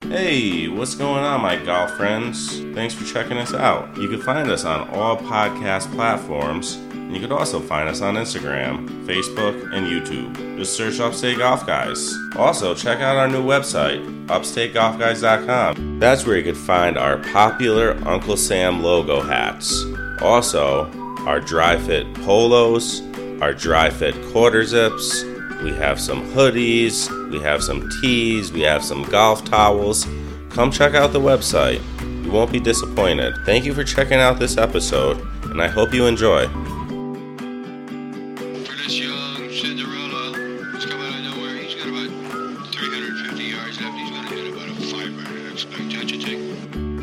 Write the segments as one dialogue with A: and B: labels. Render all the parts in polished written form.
A: Hey, what's going on, my golf friends? Thanks for checking us out. You can find us on all podcast platforms, and you can also find us on Instagram, Facebook, and YouTube. Just search Upstate Golf Guys. Also, check out our new website, upstategolfguys.com. That's where you can find our popular Uncle Sam logo hats. Also, our dry fit polos, our dry fit quarter zips. We have some hoodies, we have some tees, we have some golf towels. Come check out the website. You won't be disappointed. Thank you for checking out this episode, and I hope you enjoy.
B: For this young Cinderella, who's coming out of nowhere, he's got about 350 yards left. He's going to hit about a 5-iron, I expect. Don't you think?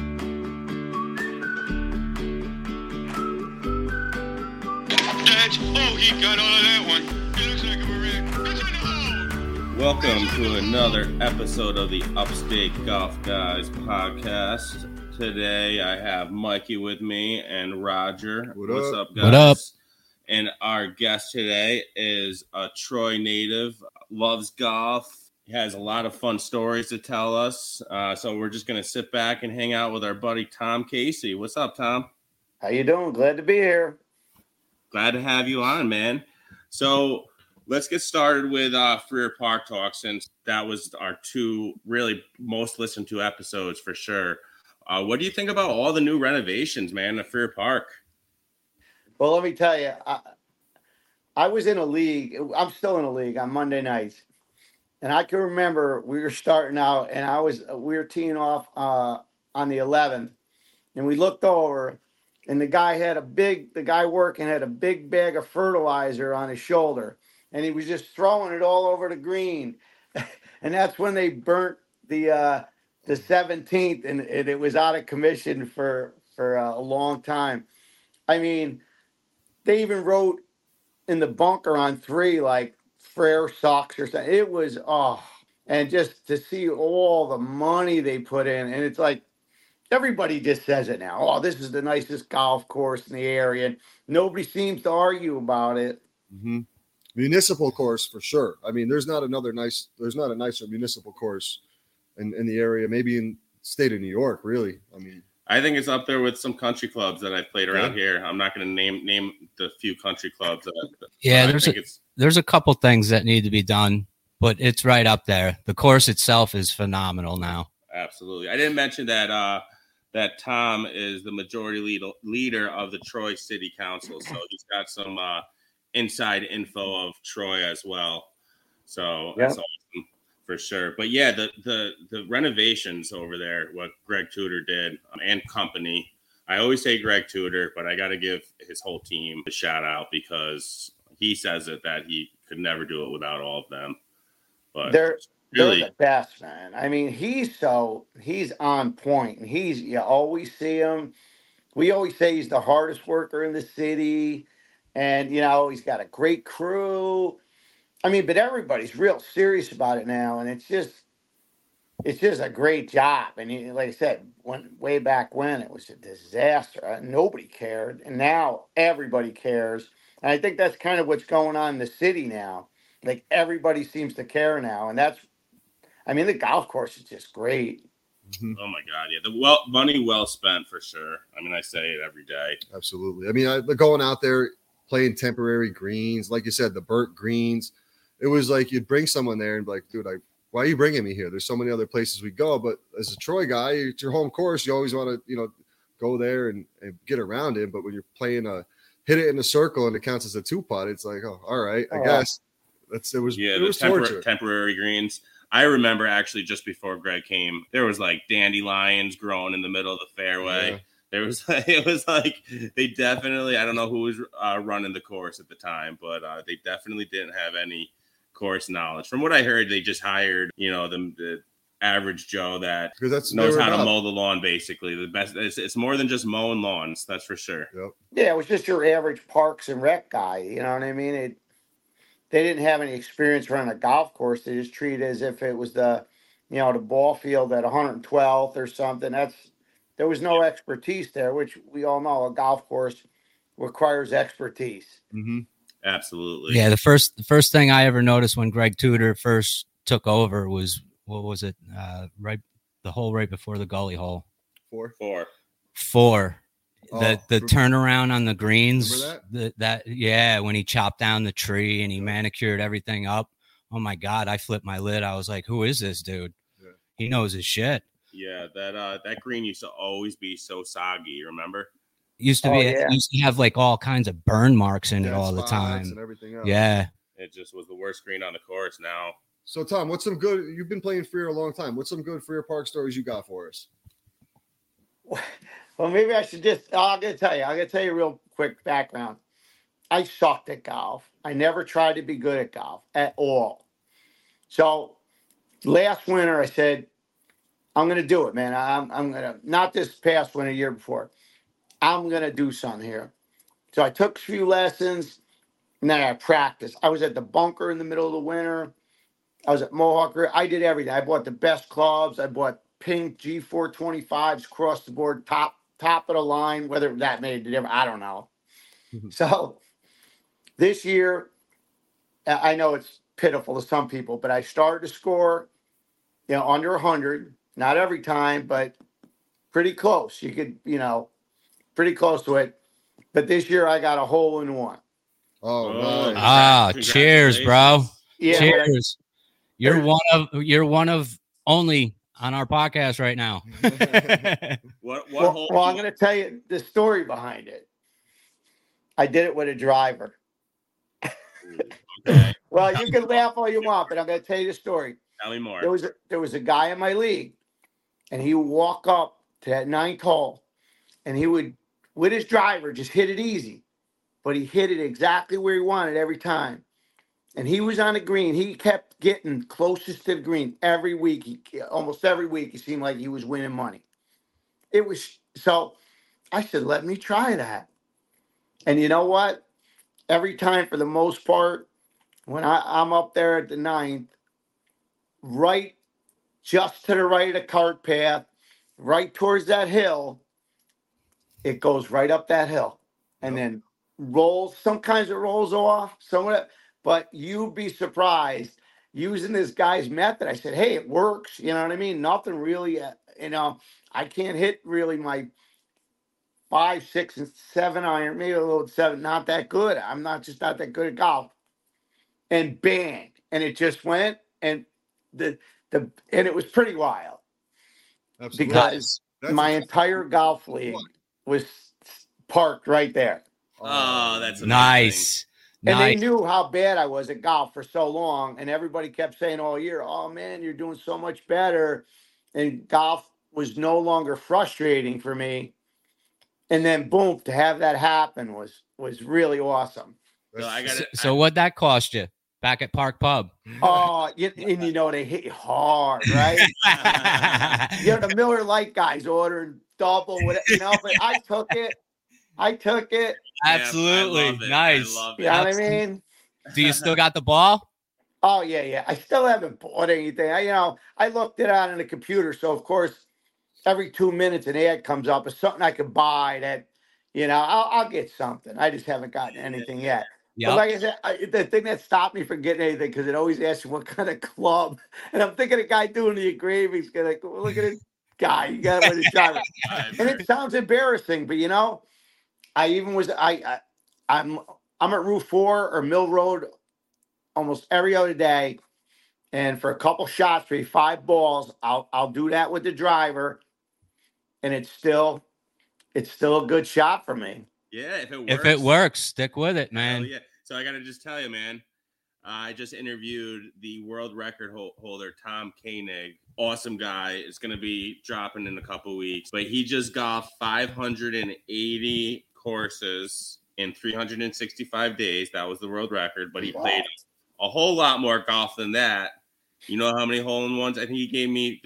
B: He got all of that one. He looks like a Marine. It's in the hole.
A: Welcome to another episode of the Upstate Golf Guys podcast. Today I have Mikey with me and Roger. What's up, guys?
C: What up?
A: And our guest today is a Troy native, loves golf. He has a lot of fun stories to tell us. So we're just going to sit back and hang out with our buddy Tom Casey. What's up, Tom?
D: How you doing? Glad to be here.
A: Glad to have you on, man. So let's get started with Freer Park Talk, since that was our two really most listened to episodes for sure. What do you think about all the new renovations, man, at Freer Park?
D: Well, let me tell you, I was in a league. I'm still in a league on Monday nights. And I can remember we were starting out and we were teeing off on the 11th. And we looked over and the guy working had a big bag of fertilizer on his shoulder. And he was just throwing it all over the green. And that's when they burnt the 17th and it was out of commission for a long time. I mean, they even wrote in the bunker on 3, like Frere sucks or something. It was, and just to see all the money they put in. And it's like, everybody just says it now. Oh, this is the nicest golf course in the area. And nobody seems to argue about it.
C: Mm-hmm. Municipal course for sure. I mean, there's not a nicer municipal course in the area, maybe in the state of New York, really. I mean,
A: I think it's up there with some country clubs that I've played around here. I'm not going to name the few country clubs.
E: There's a couple things that need to be done, but it's right up there. The course itself is phenomenal now.
A: Absolutely. I didn't mention that that Tom is the majority leader of the Troy City Council, so he's got some inside info of Troy as well. So that's awesome for sure. But yeah, the renovations over there, what Greg Tudor did and company. I always say Greg Tudor, but I got to give his whole team a shout out because he says it that he could never do it without all of them. But
D: they're the best, man. I mean, he's on point, and you always see him. We always say he's the hardest worker in the city, and he's got a great crew. I mean, but everybody's real serious about it now, and it's just a great job. And like I said, way back when it was a disaster, nobody cared, and now everybody cares. And I think that's kind of what's going on in the city now. Like everybody seems to care now, and the golf course is just great.
C: Mm-hmm.
A: Oh my God, yeah, the money well spent for sure. I mean, I say it every day.
C: Absolutely. I mean, going out there playing temporary greens, like you said, the burnt greens. It was like you'd bring someone there and be like, dude, why are you bringing me here? There's so many other places we go. But as a Troy guy, it's your home course. You always want to, go there and get around it. But when you're playing hit it in a circle and it counts as a 2-putt, it's like, oh, all right, I guess. It was
A: temporary greens. I remember actually just before Greg came, there was like dandelions growing in the middle of the fairway. Yeah. It was like they definitely, I don't know who was running the course at the time, but they definitely didn't have any course knowledge. From what I heard, they just hired, the average Joe that knows how to mow the lawn. Basically, the best. It's more than just mowing lawns. That's for sure.
C: Yep.
D: Yeah, it was just your average Parks and Rec guy. You know what I mean? They didn't have any experience running a golf course. They just treated it as if it was the ball field at 112th or something. There was no expertise there, which we all know a golf course requires expertise.
C: Mm-hmm.
A: Absolutely.
E: Yeah, the first thing I ever noticed when Greg Tudor first took over was, what was it? Right, the hole right before the gully hole.
C: 4.
E: 4.
C: Oh,
E: The turnaround on the greens.
C: Remember
E: that? When he chopped down the tree and he manicured everything up. Oh my God, I flipped my lid. I was like, who is this dude?
C: Yeah.
E: He knows his shit.
A: Yeah, that green used to always be so soggy, remember?
E: Used to have like all kinds of burn marks in it all the time.
C: And everything else.
E: Yeah.
A: It just was the worst green on the course now.
C: So Tom, what's some good, you've been playing Freer a long time. What's some good Freer Park stories you got for us?
D: Well, maybe I should I'm going to tell you real quick background. I sucked at golf. I never tried to be good at golf at all. So last winter I said, I'm going to do it, man. I'm going to, not this past winter, year before. I'm going to do something here. So I took a few lessons and then I practiced. I was at the bunker in the middle of the winter. I was at Mohawk. I did everything. I bought the best clubs. I bought pink G425s across the board, top of the line, whether that made a difference, I don't know. So this year, I know it's pitiful to some people, but I started to score, under 100. Not every time, but pretty close. You could, pretty close to it. But this year I got a hole in one.
C: Oh, nice.
E: Cheers, bro.
D: Yeah,
E: cheers. You're one of only on our podcast right now.
A: Well,
D: I'm going to tell you the story behind it. I did it with a driver.
A: Okay.
D: Well, you can laugh all you want, but I'm going to tell you the story.
A: Tell me more.
D: There was a guy in my league, and he would walk up to that 9th hole, and he would, with his driver, just hit it easy. But he hit it exactly where he wanted every time. And he was on the green. He kept getting closest to the green every week. Almost every week, it seemed like he was winning money. So I said, let me try that. And you know what? Every time, for the most part, when I'm up there at the 9th, right, just to the right of the cart path, right towards that hill, it goes right up that hill. And then rolls, sometimes it rolls off, but you'd be surprised using this guy's method. I said, hey, it works. You know what I mean? Nothing really, I can't hit really my 5, 6, and 7 iron, maybe a little 7, not that good. I'm not that good at golf. And bang, and it just went, and and it was pretty wild.
C: Absolutely.
D: Because my entire golf league was parked right there.
A: Oh, that's amazing.
E: Nice.
D: And they knew how bad I was at golf for so long, and everybody kept saying all year, "Oh man, you're doing so much better." And golf was no longer frustrating for me. And then boom, to have that happen was really awesome.
E: So what'd that cost you back at Park Pub?
D: Oh, and they hit you hard, right? The Miller Lite guys ordered double, but I took it.
E: Absolutely.
A: Yeah,
E: nice.
A: I love it.
D: You know what I mean?
E: Do you still got the ball?
D: Oh, yeah. I still haven't bought anything. I looked it on the computer. So, of course, every 2 minutes an ad comes up. It's something I could buy that, I'll get something. I just haven't gotten anything yet.
E: Yep.
D: But like I said, the thing that stopped me from getting anything, because it always asks you what kind of club. And I'm thinking the guy doing the engravings, like, well, look at this guy. You got to with his driver. And it sounds embarrassing, but, I even was, I'm at Route 4 or Mill Road almost every other day. And for a couple shots, maybe 5 balls, I'll do that with the driver. And it's still a good shot for me.
A: Yeah, if it works.
E: If it works, stick with it, man.
A: Yeah. So I got to just tell you, man, I just interviewed the world record holder, Tom Koenig. Awesome guy. It's going to be dropping in a couple weeks. But he just golfed 580 courses in 365 days. That was the world record. But he played a whole lot more golf than that. You know how many hole-in-ones? I think he gave me,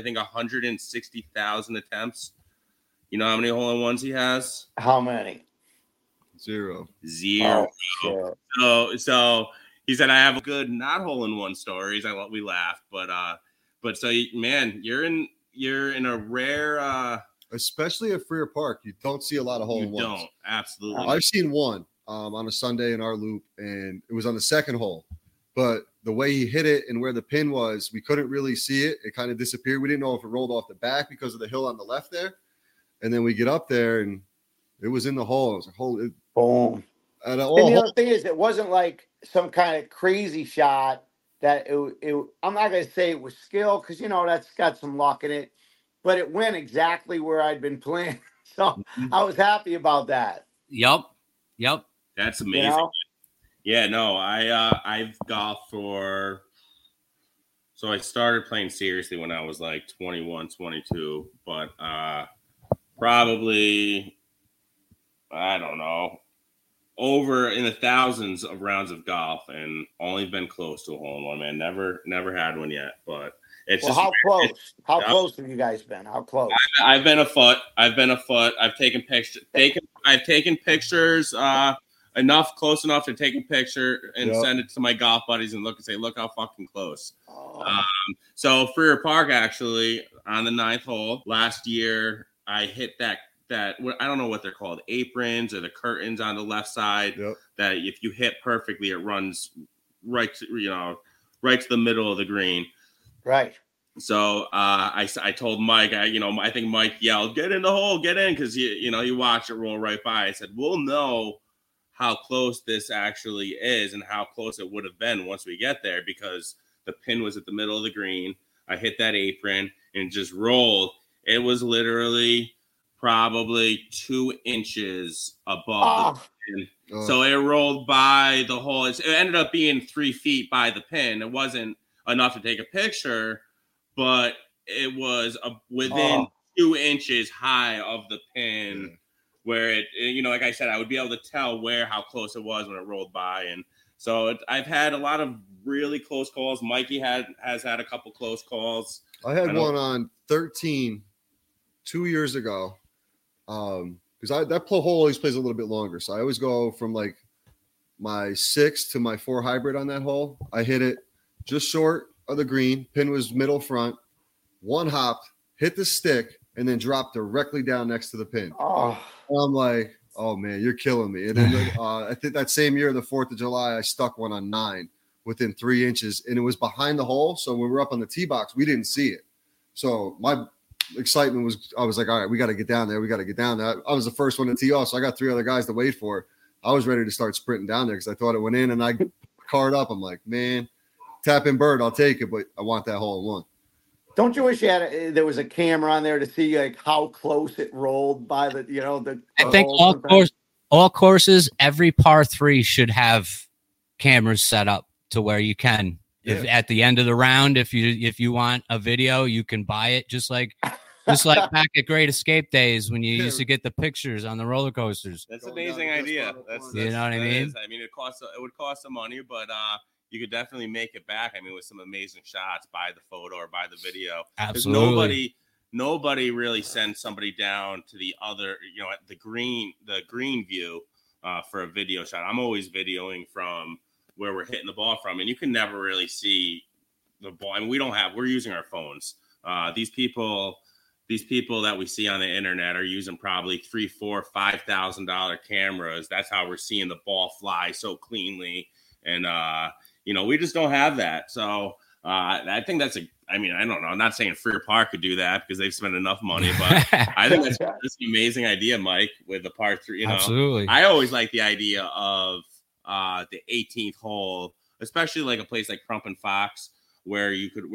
A: 160,000 attempts. You know how many hole-in-ones he has?
D: How many?
C: 0.
A: Zero.
D: Oh, sure.
A: So he said, I have good not hole-in-one stories. We laughed, but so man, you're in a rare,
C: especially at Freer Park, you don't see a lot of hole-in-ones.
A: You don't, absolutely.
C: I've seen one on a Sunday in our loop, and it was on the 2nd hole. But the way he hit it and where the pin was, we couldn't really see it. It kind of disappeared. We didn't know if it rolled off the back because of the hill on the left there. And then we get up there and it was in the hole. It was a hole.
D: Boom.
C: And
D: the other thing is, it wasn't like some kind of crazy shot that I'm not going to say it was skill because, you know, that's got some luck in it, but it went exactly where I'd been playing. So I was happy about that.
E: Yep.
A: That's amazing.
D: You know?
A: Yeah, no, I've golfed so I started playing seriously when I was like 21, 22, but probably, I don't know, over in the thousands of rounds of golf and only been close to a hole in one, man. Never had one yet, but it's just
D: how close? How close have you guys been? How close?
A: I've been a foot. I've taken pictures. I've taken pictures close enough to take a picture and send it to my golf buddies and look how fucking close.
D: Oh.
A: So Freer Park, actually, on the 9th hole last year, I hit that I don't know what they're called, aprons or the curtains on the left side.
C: Yep.
A: That if you hit perfectly, it runs right to the middle of the green.
D: Right.
A: So I told Mike, I think Mike yelled, "Get in the hole, get in," because he watched it roll right by. I said, "We'll know how close this actually is and how close it would have been once we get there because the pin was at the middle of the green. I hit that apron and just rolled. It was literally probably 2 inches above the pin. So it rolled by the hole. It ended up being 3 feet by the pin. It wasn't enough to take a picture, but it was within 2 inches high of the pin. Yeah. Where it, like I said, I would be able to tell how close it was when it rolled by. And so I've had a lot of really close calls. Mikey has had a couple close calls.
C: I had one on 13 2 years ago. Because that hole always plays a little bit longer. So I always go from like my 6 to my 4 hybrid on that hole. I hit it just short of the green. Pin was middle front. One hopped, hit the stick, and then dropped directly down next to the pin. I'm like, oh man, you're killing me. And then I think that same year, the 4th of July, I stuck one on 9 within 3 inches, and it was behind the hole. So when we were up on the tee box, we didn't see it. So my excitement was, I was like, all right, we got to get down there. I was the first one to tee off, so I got 3 other guys to wait for. I was ready to start sprinting down there because I thought it went in, and I carred up. I'm like, man, tap in bird, I'll take it, but I want that hole in one.
D: Don't you wish there was a camera on there to see like how close it rolled by the
E: I think all courses, every par 3 should have cameras set up to where you can. Yeah. If at the end of the round, if you want a video, you can buy it. Just like back at Great Escape days when you used to get the pictures on the roller coasters.
A: That's an amazing idea. That's
E: you know what I mean?
A: I mean, it would cost some money, but you could definitely make it back. I mean, with some amazing shots by the photo or by the video.
E: Absolutely.
A: Nobody really sends somebody down to the other, the green view for a video shot. I'm always videoing from where we're hitting the ball from, and you can never really see the ball. I mean, we're using our phones. These people that we see on the internet are using probably $3,000, $4,000, $5,000 cameras. That's how we're seeing the ball fly so cleanly. And, we just don't have that. So I think I don't know. I'm not saying Freer Park could do that because they've spent enough money, but I think that's an amazing idea, Mike, with the par 3.
E: Absolutely.
A: I always like the idea of the 18th hole, especially like a place like Crump and Fox, where you could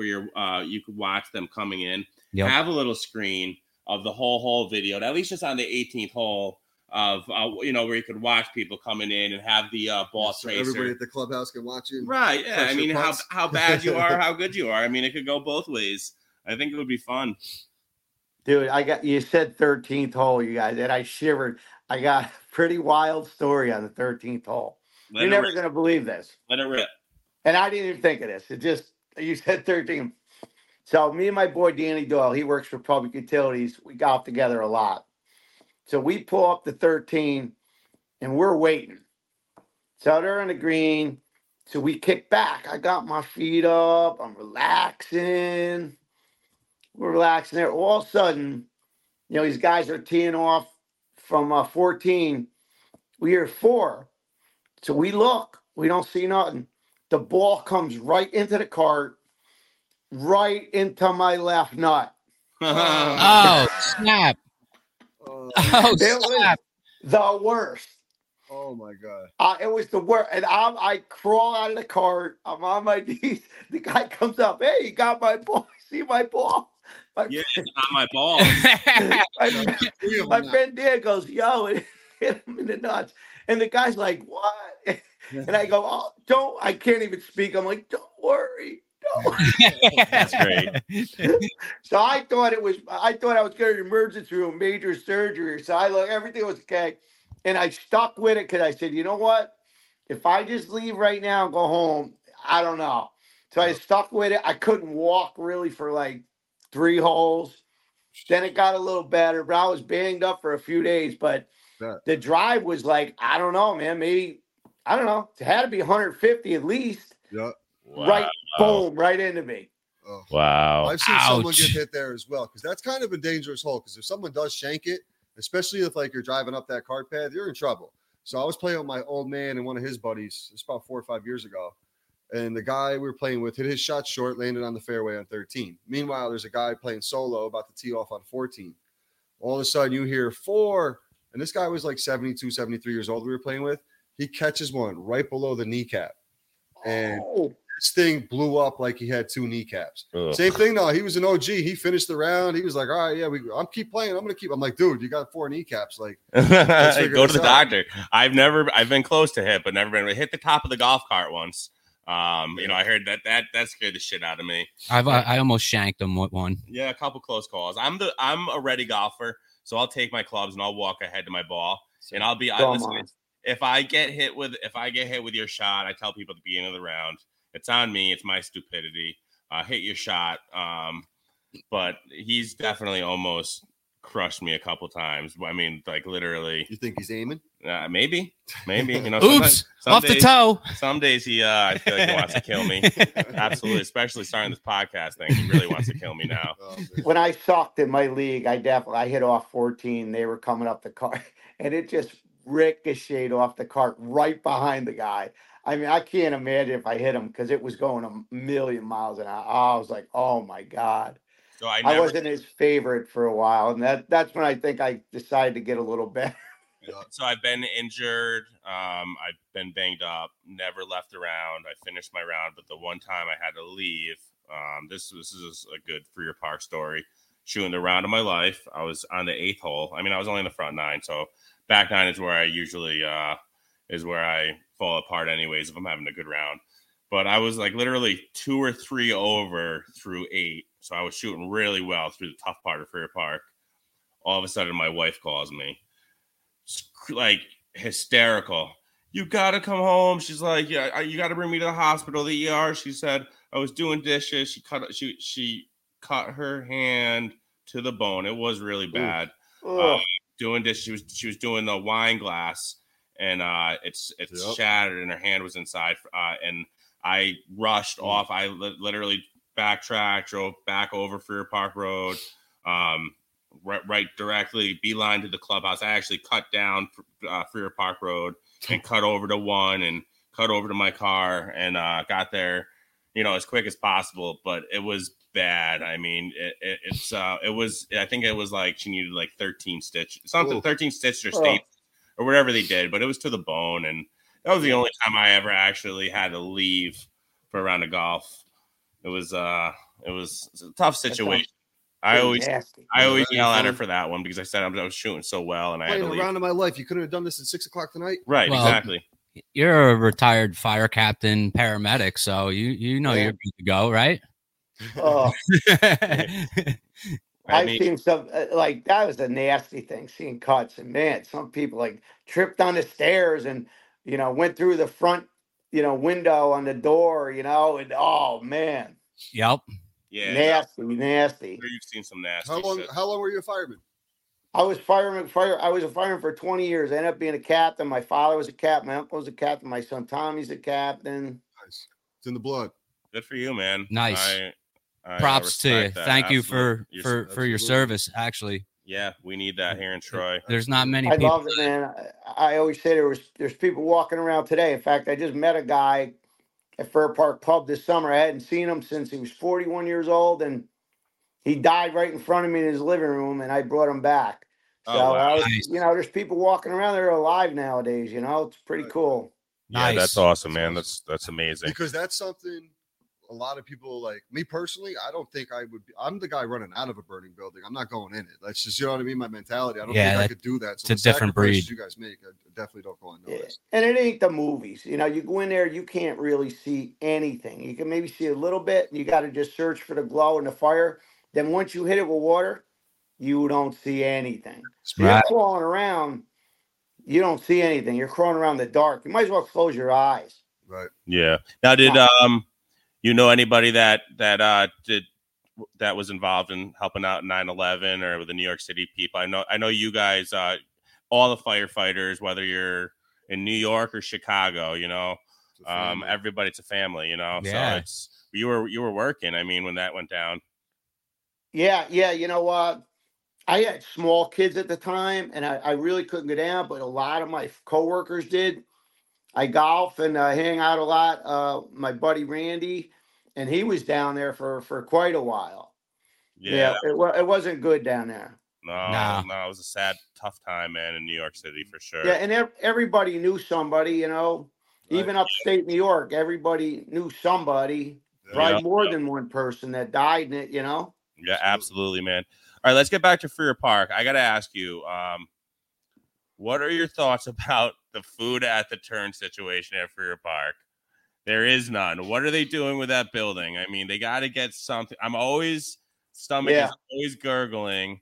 A: watch them coming in. Yep. Have a little screen of the whole video, at least just on the 18th hole of where you could watch people coming in and have the ball tracer.
C: Everybody at the clubhouse can watch you.
A: Right. Yeah. I mean, how bad you are, how good you are. I mean, it could go both ways. I think it would be fun.
D: Dude, you said 13th hole, you guys, and I shivered. I got a pretty wild story on the 13th hole. You're never going to believe this.
A: Let it rip.
D: And I didn't even think of this. You said 13. So me and my boy Danny Doyle, he works for Public Utilities. We golf together a lot. So we pull up the 13 and we're waiting. So they're on the green. So we kick back. I got my feet up. I'm relaxing. We're relaxing there. All of a sudden, these guys are teeing off from 14. We hear 4. So we look. We don't see nothing. the ball comes right into the cart, right into my left nut.
E: Oh, snap.
C: Oh,
E: Oh,
D: It was
E: snap.
D: the worst.
C: oh my god.
D: It was the worst. And I crawl out of the cart. I'm on my knees. The guy comes up. Hey, you got my ball. See my ball? My,
A: Yeah, it's on my ball.
D: my friend Dan goes, yo, it hit him in the nuts. And the guy's like, what? And I go, oh, I can't even speak. I'm like, don't worry.
A: That's great.
D: So I thought I was going to the emergency room, major surgery. So everything was okay. And I stuck with it because I said, you know what? If I just leave right now and go home, I don't know. So I stuck with it. I couldn't walk really for like 3 holes. Then it got a little better, but I was banged up for a few days. But the drive was like, I don't know, man. Maybe, I don't know. It had to be 150 at least.
C: Yeah.
A: Wow.
D: Right, boom, right into me.
C: Oh.
A: Wow.
C: I've seen
E: Ouch.
C: someone get hit there as well, because that's kind of a dangerous hole. Because if someone does shank it, especially if like you're driving up that cart pad, you're in trouble. So I was playing with my old man and one of his buddies. It's about 4 or 5 years ago. And the guy we were playing with hit his shot short, landed on the fairway on 13. Meanwhile, there's a guy playing solo about to tee off on 14. All of a sudden, you hear 4. And this guy was like 72, 73 years old we were playing with. He catches one right below the kneecap. And this thing blew up like he had 2 kneecaps.
A: Ugh.
C: Same thing, though. He was an OG. He finished the round. He was like, all right, yeah, I'm keep playing. I'm going to keep. I'm like, dude, you got 4 kneecaps. Like,
A: Go to
C: this
A: the
C: out.
A: doctor. I've been close to hit, but never been hit the top of the golf cart once. I heard that scared the shit out of me.
E: I almost shanked him with one.
A: Yeah, a couple close calls. I'm a ready golfer, so I'll take my clubs and I'll walk ahead to my ball, and I'll be listen. If I get hit with your shot, I tell people at the beginning of the round, it's on me. It's my stupidity. Hit your shot. But he's definitely almost crushed me a couple times. I mean, like literally.
C: You think he's aiming?
A: Maybe. You know.
E: Oops, off the toe.
A: Some days I feel like he wants to kill me. Absolutely, especially starting this podcast thing. He really wants to kill me now.
D: When I sucked in my league, I hit off 14. They were coming up the cart, and it just ricocheted off the cart right behind the guy. I mean, I can't imagine if I hit him because it was going a million miles an hour. I was like, oh my God.
A: So
D: I wasn't his favorite for a while. And that's when I think I decided to get a little better.
A: So I've been injured. I've been banged up, never left the round. I finished my round, but the one time I had to leave, this is a good Freer Park story. Shooting the round of my life. I was on the 8th hole. I mean, I was only in the front 9, so back 9 is where I usually fall apart anyways if I'm having a good round. But I was like literally 2 or 3 over through 8. So I was shooting really well through the tough part of Freer Park. All of a sudden, my wife calls me. Like hysterical. You got to come home. She's like, yeah, you got to bring me to the hospital, the ER. She said, I was doing dishes. She cut her hand to the bone. It was really bad. Doing dishes. She was doing the wine glass, and it's shattered, and her hand was inside. And I rushed off. I literally backtracked, drove back over Freer Park Road, right directly, beeline to the clubhouse. I actually cut down Freer Park Road and cut over to 1 and cut over to my car and got there, as quick as possible. But it was bad. I mean, it was. I think it was like she needed like 13 stitches, something, 13 stitches or staples or whatever they did. But it was to the bone, and that was the only time I ever actually had to leave for a round of golf. It was a tough situation. I always yell at her for that one because I said I was shooting so well and I had to leave.
C: Round of my life. You couldn't have done this at 6 o'clock tonight.
A: Right, well, exactly.
E: You're a retired fire captain, paramedic, so you're good to go, right?
D: Oh, I've seen some like that was a nasty thing. Seeing cuts, and man, some people like tripped on the stairs and went through the front window on the door, and oh man.
E: Yep.
A: Yeah.
D: Nasty.
A: You've seen some nasty.
C: How long were you a fireman?
D: I was I was a fireman for 20 years. I ended up being a captain. My father was a captain. My uncle was a captain. My son Tommy's a captain.
C: Nice. It's in the blood.
A: Good for you, man.
E: Nice.
A: I
E: props to you.
A: that.
E: Thank you for
C: Absolutely.
E: your service. Actually,
A: yeah, we need that here in Troy.
E: There's not many.
D: I
E: people
D: love it, man. I always say there's people walking around today. In fact, I just met a guy at Fair Park Pub this summer. I hadn't seen him since he was 41 years old, and he died right in front of me in his living room, and I brought him back. So
A: Oh, wow.
D: I was,
E: Nice.
D: there's people walking around that are alive nowadays. It's pretty cool.
A: Yeah,
E: Nice.
A: that's awesome,
C: That's
A: man.
C: awesome.
A: That's amazing.
C: Because that's something a lot of people like me personally. I don't think I would be. I'm the guy running out of a burning building. I'm not going in it. That's just, you know what I mean? My mentality. I don't think I could do that. So
E: it's a different breed.
C: You guys make, I definitely don't go unnoticed.
D: And it ain't the movies. You go in there, you can't really see anything. You can maybe see a little bit, and you got to just search for the glow and the fire. Then once you hit it with water, you don't see anything. So
E: Right.
D: you're crawling around, you don't see anything. You're crawling around in the dark. You might as well close your eyes.
C: Right.
A: Yeah. Now, did anybody that was involved in helping out 9/11 or with the New York City people? I know you guys, all the firefighters, whether you're in New York or Chicago, everybody, it's a family,
E: Yeah.
A: So it's you were working. I mean, when that went down.
D: Yeah. You know what? I had small kids at the time, and I really couldn't go down, but a lot of my coworkers did. I golf and hang out a lot. My buddy Randy, and he was down there for quite a while.
A: Yeah.
D: It wasn't good down there.
A: No, it was a sad, tough time, man, in New York City for sure.
D: Yeah, and everybody knew somebody, even upstate New York, everybody knew somebody, probably more than one person that died in it,
A: Yeah, absolutely, man. All right, let's get back to Freer Park. I got to ask you, what are your thoughts about the food at the turn situation at Freer Park? There is none. What are they doing with that building? I mean, they got to get something. I'm always, stomach is always gurgling,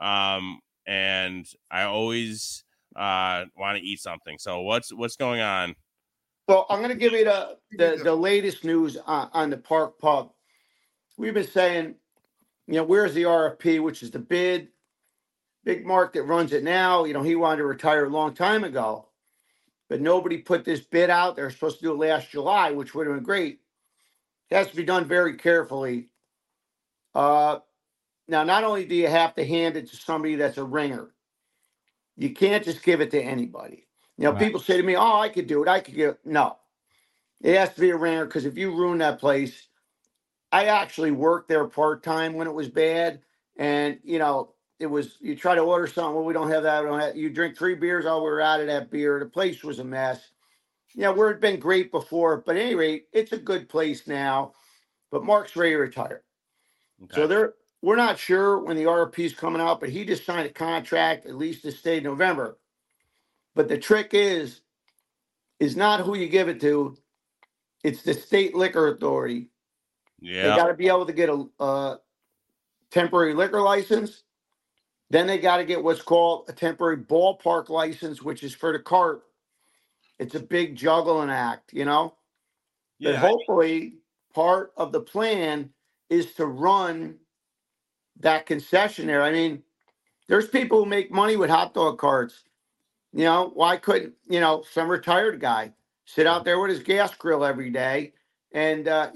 A: and I always want to eat something. So what's going on?
D: Well, I'm going to give you the latest news on the Park Pub. We've been saying, where's the RFP, which is the bid? Big Mark that runs it now, he wanted to retire a long time ago, but nobody put this bid out. They're supposed to do it last July, which would have been great. It has to be done very carefully. Now, not only do you have to hand it to somebody that's a ringer, you can't just give it to anybody.
E: Right.
D: People say to me, oh, I could do it. I could get it. No, it has to be a ringer, because if you ruin that place, I actually worked there part-time when it was bad. And, it was, you try to order something, well, we don't have that. You drink 3 beers, oh, we're out of that beer. The place was a mess. Where it'd been great before, but at any rate, it's a good place now. But Mark's ready to retire. Okay. So we're not sure when the RFP is coming out, but he just signed a contract, at least to stay November. But the trick is not who you give it to. It's the state liquor authority.
A: Yeah.
D: They got to be able to get a temporary liquor license. Then they got to get what's called a temporary ballpark license, which is for the cart. It's a big juggling act,
A: Yeah.
D: But hopefully part of the plan is to run that concessionaire. I mean, there's people who make money with hot dog carts. Why couldn't, some retired guy sit out there with his gas grill every day? And, I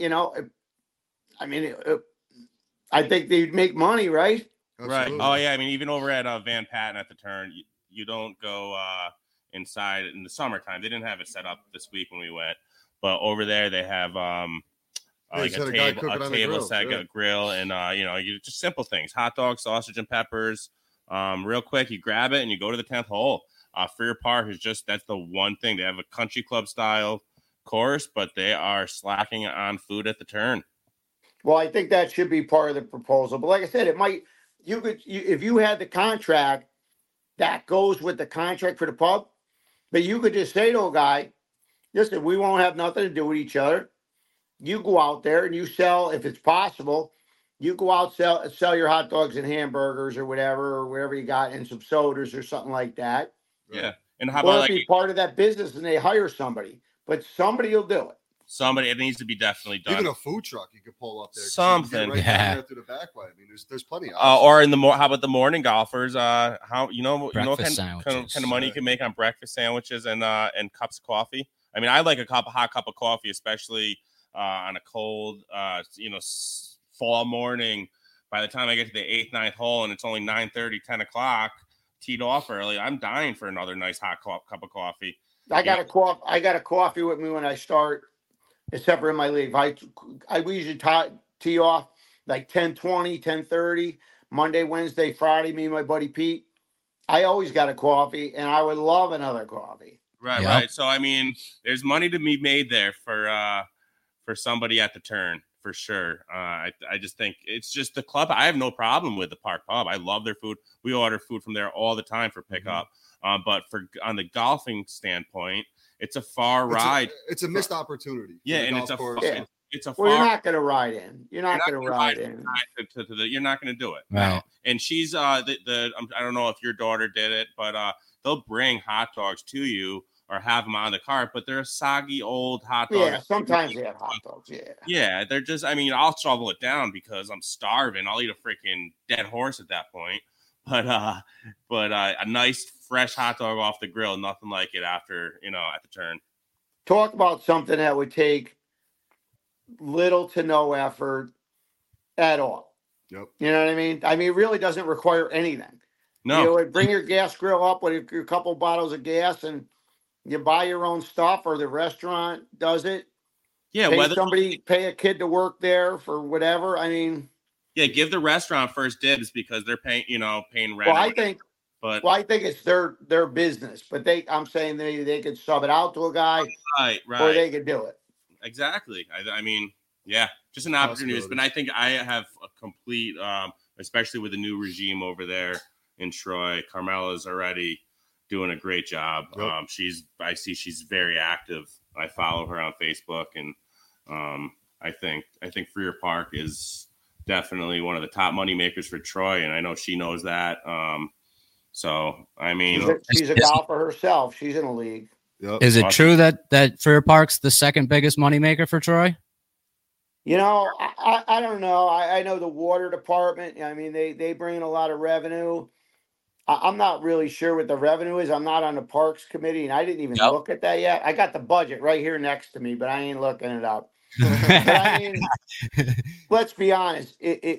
D: think they'd make money, right?
A: Absolutely. Right. Oh, yeah. I mean, even over at Van Patten at the turn, you don't go inside in the summertime. They didn't have it set up this week when we went. But over there, they have like a table set, a grill, and, just simple things. Hot dogs, sausage, and peppers. Real quick, you grab it, and you go to the 10th hole. Freer Park is that's the one thing. They have a country club style course, but they are slacking on food at the turn.
D: Well, I think that should be part of the proposal. But like I said, it might... if you had the contract that goes with the contract for the pub, but you could just say to a guy, listen, we won't have nothing to do with each other. You go out there and you sell, if it's possible, you go out, sell your hot dogs and hamburgers or whatever you got, and some sodas or something like that.
A: Yeah. And how about
D: be part of that business and they hire somebody, but somebody will do it.
A: It needs to be definitely done.
C: Even a food truck you could pull up there.
A: Something.
C: Right down there through the back way. I mean, there's plenty of
A: or in the how about the morning golfers? What kind of money you can make on breakfast sandwiches and cups of coffee. I mean, I like a hot cup of coffee, especially on a cold, fall morning. By the time I get to the 8th, 9th hole and it's only 9:30, 10 o'clock, teed off early, I'm dying for another nice hot cup of coffee.
D: I got a coffee with me when I start. except for in my league. We usually tee off like 10:20, 10:30, Monday, Wednesday, Friday, me and my buddy Pete. I always got a coffee, and I would love another coffee.
A: Right,
E: Yep.
A: right. So I mean, there's money to be made there for somebody at the turn for sure. I just think it's just the club. I have no problem with the Park Pub. I love their food. We order food from there all the time for pickup. But on the golfing standpoint, it's a far ride.
C: It's a missed opportunity.
A: Yeah, and it's a
D: Well, you're not going to ride in. You're not going to ride in.
A: You're not going to do it.
E: Right.
A: No. And she's I don't know if your daughter did it, but they'll bring hot dogs to you or have them on the cart, but they're a soggy old hot dog.
D: Yeah, sometimes they have hot dogs. Yeah.
A: Yeah, they're just. I mean, I'll shovel it down because I'm starving. I'll eat a freaking dead horse at that point. But a nice fresh hot dog off the grill, nothing like it after at the turn.
D: Talk about something that would take little to no effort at all.
C: Yep.
D: You know what I mean? I mean, it really doesn't require anything.
A: No.
D: Bring your gas grill up with a couple bottles of gas, and you buy your own stuff, or the restaurant does it.
A: Yeah,
D: pay a kid to work there for whatever. I mean,
A: yeah, give the restaurant first dibs because they're paying rent.
D: Well, I think it's their business, but I'm saying they could sub it out to a guy,
A: right,
D: or they could do it.
A: Exactly. I mean, yeah, just an opportunity. But I think I have a complete, especially with the new regime over there in Troy. Carmela's already doing a great job.
C: Yep.
A: I see she's very active. I follow her on Facebook, and I think Freer Park is definitely one of the top money makers for Troy, and I know she knows that. So I mean,
D: she's a golfer herself. She's in a league.
C: Yep.
E: Is it true that Freer Park's the second biggest moneymaker for Troy?
D: I don't know. I know the water department. I mean, they bring in a lot of revenue. I'm not really sure what the revenue is. I'm not on the parks committee, and I didn't even look at that yet. I got the budget right here next to me, but I ain't looking it up. But I mean, let's be honest.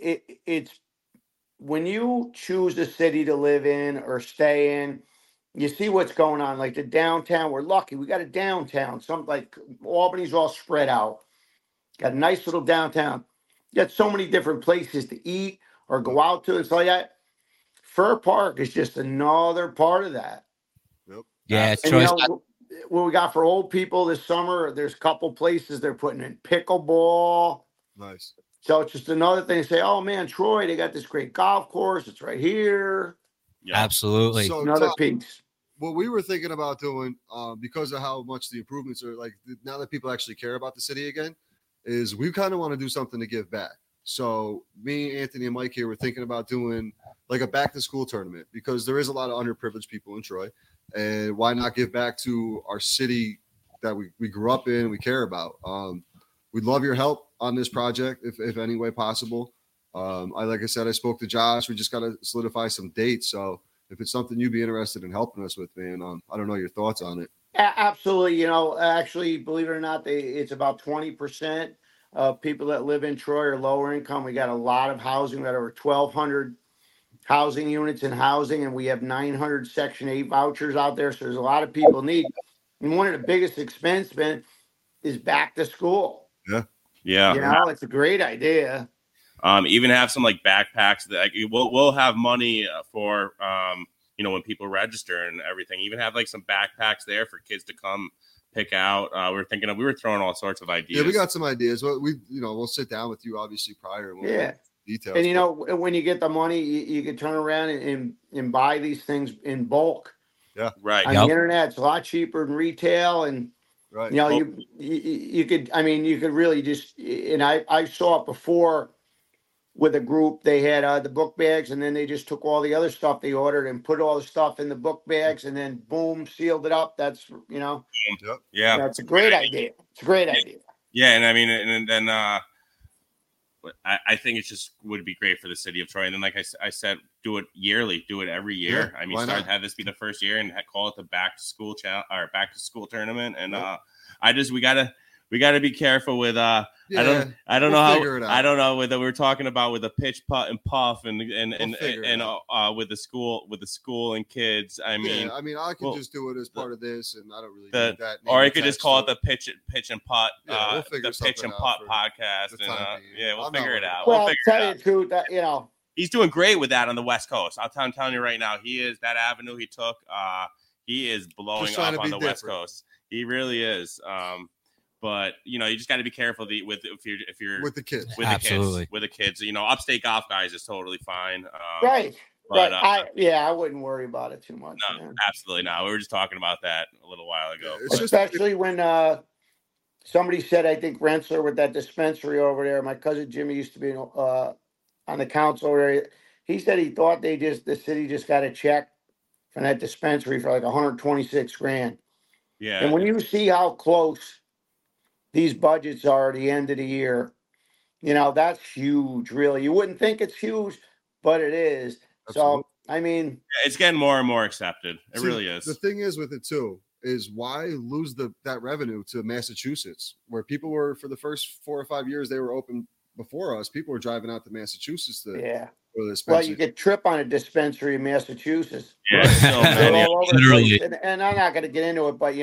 D: It's when you choose a city to live in or stay in, you see what's going on. Like the downtown, we're lucky. We got a downtown. Like Albany's all spread out. Got a nice little downtown. You got so many different places to eat or go out to. It's like that. Fur Park is just another part of that.
C: Yep.
E: Yeah, it's
D: Troy. What we got for old people this summer, there's a couple places they're putting in pickleball.
C: Nice.
D: So it's just another thing to say, oh man, Troy, they got this great golf course. It's right here.
E: Yeah. Absolutely.
C: So
D: another piece.
C: What we were thinking about doing, because of how much the improvements are, like now that people actually care about the city again, is we kind of want to do something to give back. So me, Anthony, and Mike here were thinking about doing like a back to school tournament because there is a lot of underprivileged people in Troy. And why not give back to our city that we grew up in and we care about? We'd love your help on this project if any way possible. Like I said, I spoke to Josh. We just got to solidify some dates. So if it's something you'd be interested in helping us with, man, I don't know your thoughts on it.
D: Absolutely. Actually, believe it or not, it's about 20% of people that live in Troy are lower income. We got a lot of housing. We got over 1,200 housing units in housing, and we have 900 Section 8 vouchers out there. So there's a lot of people need. And one of the biggest expense, man, is back to school.
C: Yeah.
A: Yeah.
D: It's a great idea.
A: Even have some like backpacks that we'll have money for, when people register and everything. Even have like some backpacks there for kids to come pick out. We were throwing all sorts of ideas.
C: Yeah, we got some ideas. Well, we'll sit down with you obviously prior. And we'll details.
D: And when you get the money, you can turn around and buy these things in bulk.
C: Yeah,
A: right.
D: On the internet, it's a lot cheaper than retail, and
C: right.
D: You could. I mean, you could really just. And I saw it before with a group. They had the book bags, and then they just took all the other stuff they ordered and put all the stuff in the book bags, and then boom, sealed it up. That's
C: Yep.
A: Yeah,
D: that's a great idea. It's a great idea.
A: Yeah, and I mean, and then I think it just would be great for the city of Troy. And then, like I said, do it yearly, do it every year.
C: Yeah,
A: I mean, have this be the first year and call it the back to school tournament. And we we got to be careful with I don't
C: we'll
A: know
C: figure it out.
A: I don't know whether we're talking about with a pitch, putt, and puff, and
C: figure it out.
A: with the school and kids. I mean,
C: I can just do it as part of this, and I don't really need that.
A: Or you could just call it the pitch and putt,
C: we'll figure
A: the pitch and putt podcast, and we'll figure it out.
D: Well,
A: We'll figure
D: tell
A: it
D: you
A: out.
D: the truth, that, you know,
A: He's doing great with that on the West Coast. I'm telling you right now, he is that avenue he took. He is blowing up on the West Coast. He really is. But you just got to be careful if you're
C: with the kids.
E: Absolutely.
A: With the kids. Upstate golf guys is totally fine.
D: right.
A: But,
D: I wouldn't worry about it too much.
A: No,
D: man.
A: absolutely not. We were just talking about that a little while ago.
D: Especially when somebody said, I think Rensselaer with that dispensary over there. My cousin Jimmy used to be on the council area. He said he thought the city just got a check from that dispensary for like 126 grand.
A: Yeah.
D: And when you see how close these budgets are at the end of the year, that's huge, really. You wouldn't think it's huge, but it is.
C: Absolutely.
D: So, I mean,
A: it's getting more and more accepted. It really is.
C: The thing is with it too, is why lose that revenue to Massachusetts, where people were, for the first 4 or 5 years they were open before us, people were driving out to Massachusetts to for the dispensary.
D: Well, you could trip on a dispensary in Massachusetts.
A: Yeah, so
D: They're
A: many.
D: all over the place. And I'm not going to get into it, but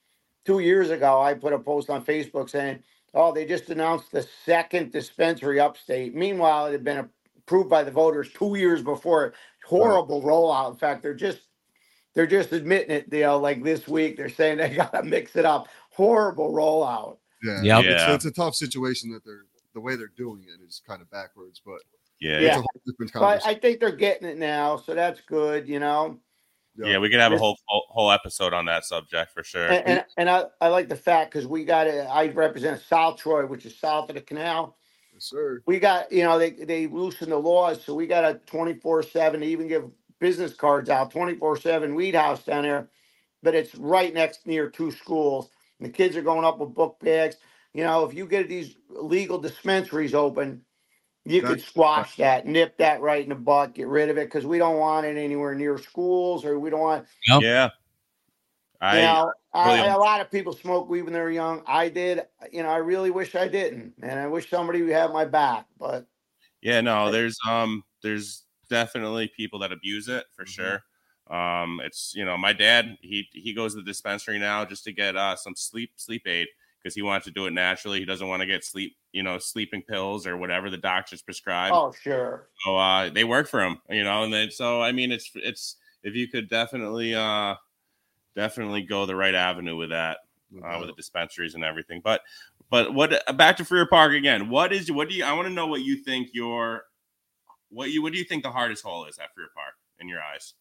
D: 2 years ago, I put a post on Facebook saying, "Oh, they just announced the second dispensary upstate." Meanwhile, it had been approved by the voters 2 years before. Horrible rollout. In fact, they're just admitting it. Like this week, they're saying they got to mix it up. Horrible rollout.
E: Yep.
C: It's a tough situation that the way they're doing it is kind of backwards, but
A: yeah.
C: it's a whole different
D: But
C: conversation.
D: I think they're getting it now, so that's good.
A: Yeah, we could have a whole episode on that subject for sure.
D: And I like the fact because we got it. I represent South Troy, which is south of the canal.
C: Yes, sir.
D: We got they loosened the laws, so we got a 24/7. They even give business cards out 24/7 weed house down there, but it's right near 2 schools. And the kids are going up with book bags. If you get these legal dispensaries open, you could squash that, nip that right in the butt, get rid of it, because we don't want it anywhere near schools, or we don't want.
E: Nope.
A: Yeah.
D: A lot of people smoke weed when they're young. I did. I really wish I didn't, and I wish somebody would have my back. But
A: yeah, no, there's definitely people that abuse it for sure. It's my dad. He goes to the dispensary now just to get some sleep aid because he wants to do it naturally. He doesn't want to get sleeping pills or whatever the doctors prescribe.
D: Oh, sure.
A: So they work for him, and then it's if you could definitely go the right avenue with that, with the dispensaries and everything. But what back to Freer Park again? I want to know what you think what do you think the hardest hole is at Freer Park in your eyes?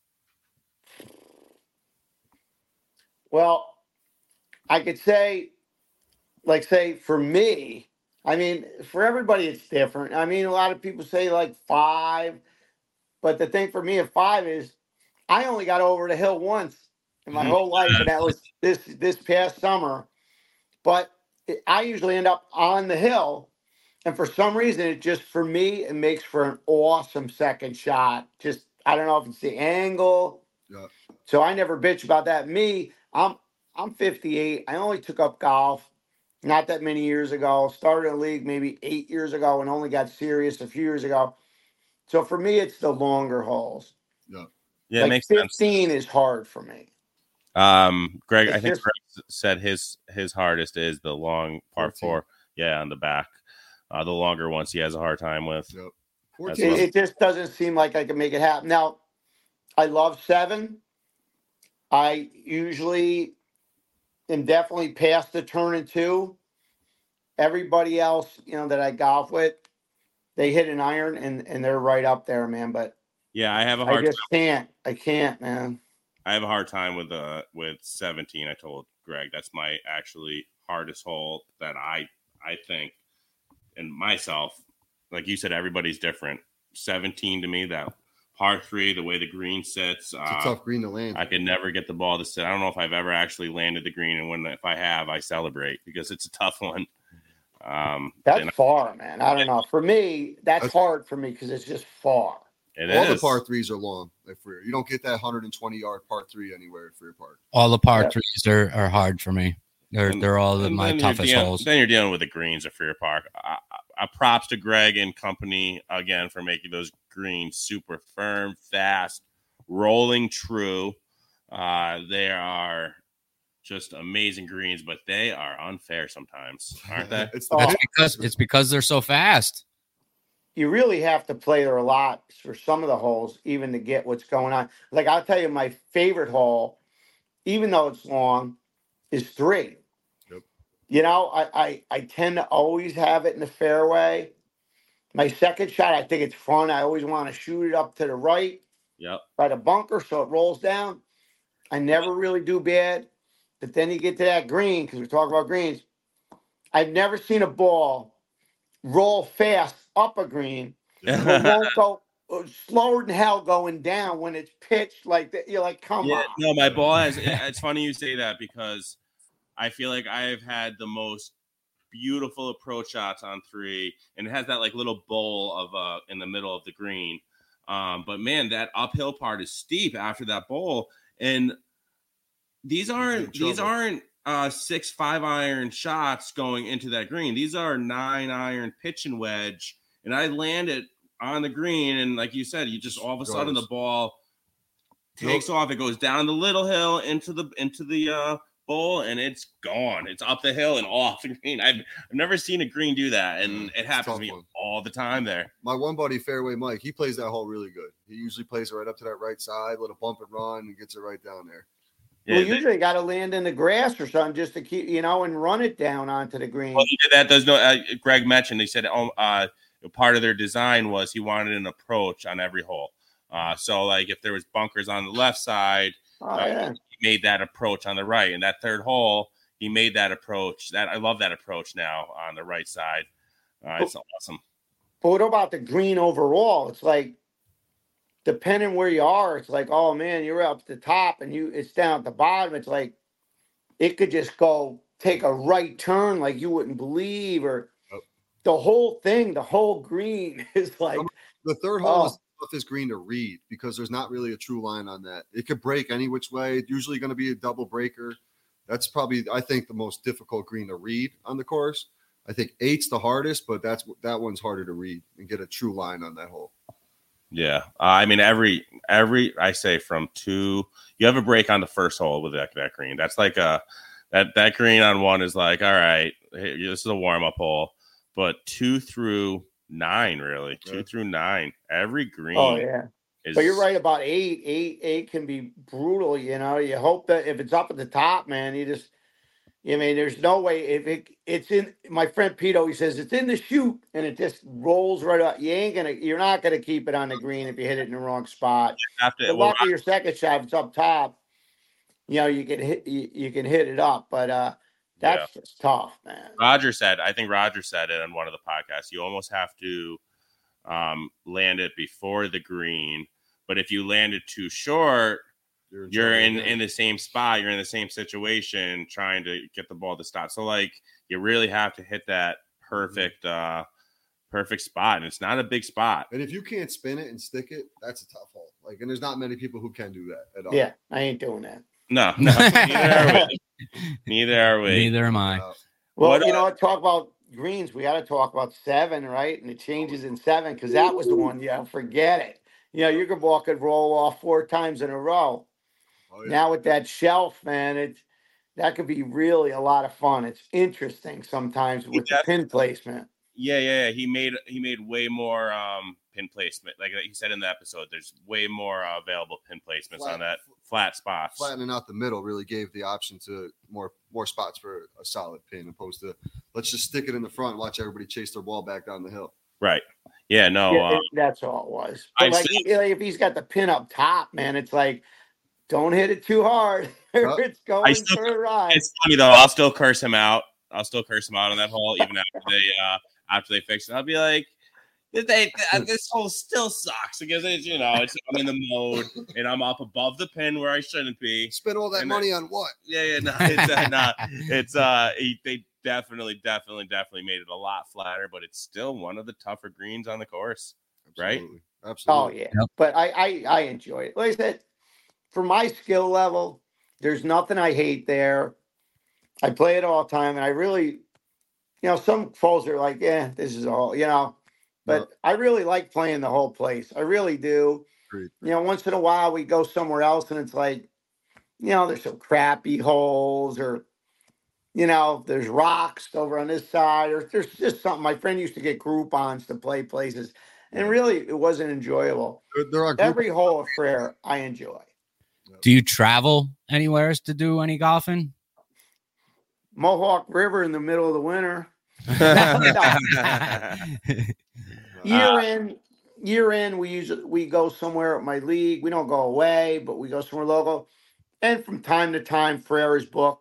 D: Well, I could say for me, for everybody it's different. A lot of people say like 5, but the thing for me at 5 is I only got over the hill once in my whole life, and that was this past summer. But I usually end up on the hill, and for some reason, it makes for an awesome second shot. Just I don't know if it's the angle.
C: Yeah.
D: So I never bitch about that. I'm 58. I only took up golf not that many years ago. Started a league maybe 8 years ago and only got serious a few years ago. So for me, it's the longer holes.
A: Yeah, it makes
D: 15 is hard for me.
A: Greg, I think Greg said his hardest is the long par 4. Yeah, on the back. The longer ones he has a hard time with.
C: Yep.
D: It just doesn't seem like I can make it happen. Now, I love 7. I usually am definitely past the turn in 2. Everybody else, that I golf with, they hit an iron and they're right up there, man. But
A: yeah, I have a hard
D: time. I can't, man.
A: I have a hard time with 17. I told Greg that's my actually hardest hole that I think, and myself, like you said, everybody's different. 17 to me, that par 3, the way the green sits,
C: it's a tough green to land.
A: I could never get the ball to sit. I don't know if I've ever actually landed the green, and if I have, I celebrate because it's a tough one.
D: That's far, man. I don't know. For me, that's hard for me because it's just far.
C: All the par 3s are long at Freer. You don't get that 120-yard par 3 anywhere at Freer Park.
E: All the par 3s are hard for me. They're all
A: And
E: my
A: then
E: toughest holes.
A: Then you're dealing with the greens at Freer Park. Props to Greg and company again for making those greens super firm, fast, rolling true. They are just amazing greens, but they are unfair sometimes, aren't they?
E: It's because they're so fast.
D: You really have to play there a lot for some of the holes, even to get what's going on. Like, I'll tell you, my favorite hole, even though it's long, is 3.
C: Yep.
D: You know, I tend to always have it in the fairway. My second shot, I think it's fun. I always want to shoot it up to the right,
A: Yep.
D: by the bunker, so it rolls down. I never really do bad. But then you get to that green, because we're talking about greens. I've never seen a ball roll fast up a green, but won't go slower than hell going down when it's pitched like that. You're like, come on.
A: No, my ball has. It's funny you say that because I feel like I've had the most beautiful approach shots on 3, and it has that like little bowl of in the middle of the green. But man, that uphill part is steep after that bowl, and these aren't 6 5-iron shots going into that green. These are 9-iron pitch and wedge, and I land it on the green, and like you said, you just all of a sudden the ball takes off. It goes down the little hill into the bowl, and it's gone. It's up the hill and off the green. I've never seen a green do that, and it happens to me all the time there.
C: My one buddy, Fairway Mike, he plays that hole really good. He usually plays it right up to that right side, let it bump and run, and gets it right down there.
D: Well, usually got to land in the grass or something just to keep, and run it down onto the green.
A: Well, he did that. There's no. Greg mentioned. He said, part of their design was he wanted an approach on every hole. So, like, if there was bunkers on the left side, he made that approach on the right. And that third hole, he made that approach. I love that approach now on the right side. It's awesome.
D: But what about the green overall? It's like, depending where you are, it's like, oh man, you're up at the top and it's down at the bottom. It's like it could just go take a right turn like you wouldn't believe, or the whole thing, the whole green is like
C: the third hole is the toughest green to read because there's not really a true line on that. It could break any which way. It's usually going to be a double breaker. That's probably, I think, the most difficult green to read on the course. I think 8's the hardest, but that one's harder to read and get a true line on that hole.
A: Yeah, I mean every I say from 2, you have a break on the first hole with that green. That's like that green on 1 is like, all right, hey, this is a warm up hole, but 2 through 9 really, 2 through 9, every green.
D: Oh yeah, but you're right about 8. 8 can be brutal. You hope that if it's up at the top, man, there's no way if it's in. My friend Pito, he says it's in the chute and it just rolls right up. You're not gonna keep it on the green if you hit it in the wrong spot. The luck of your second shot, if it's up top, you can hit it up, but that's just tough, man.
A: I think Roger said it on one of the podcasts. You almost have to land it before the green, but if you land it too short, you're in the same spot. You're in the same situation trying to get the ball to stop. So, like, you really have to hit that perfect spot. And it's not a big spot.
C: And if you can't spin it and stick it, that's a tough hole. Like, and there's not many people who can do that at all.
D: Yeah, I ain't doing that.
A: No, neither are we.
E: Neither am I.
D: Well, talk about greens. We got to talk about 7, right? And the changes in 7, because that was the one. Yeah, forget it. You could walk and roll off 4 times in a row. Oh, yeah. Now with that shelf, man, that could be really a lot of fun. It's interesting sometimes with the pin placement.
A: Yeah. He made way more pin placement. Like he said in the episode, there's way more available pin placements on that flat spots.
C: Flattening out the middle really gave the option to more spots for a solid pin, opposed to let's just stick it in the front and watch everybody chase their ball back down the hill.
A: Right. Yeah, no.
D: Yeah, that's all it was. But if he's got the pin up top, man, it's like, don't hit it too hard. It's going for a ride.
A: It's funny though. I'll still curse him out. on that hole, even after they fix it. I'll be like, this hole still sucks because I'm in the mode and I'm up above the pin where I shouldn't be.
C: Spend all that money on what?
A: They definitely made it a lot flatter, but it's still one of the tougher greens on the course.
C: Absolutely.
A: Right?
C: Absolutely.
D: Oh yeah. Yep. But I enjoy it. Like I said, for my skill level, there's nothing I hate there. I play it all the time, and I really, some folks are like, "Yeah, this is all," but I really like playing the whole place. I really do.
C: Agreed.
D: Once in a while we go somewhere else, and it's like, there's some crappy holes, or there's rocks over on this side, or there's just something. My friend used to get Groupons to play places, and really, it wasn't enjoyable.
C: There are
D: Every hole of Frere I enjoy.
E: Do you travel anywhere to do any golfing?
D: Mohawk River in the middle of the winter. Year in, we go somewhere at my league. We don't go away, but we go somewhere local. And from time to time, Frere is booked.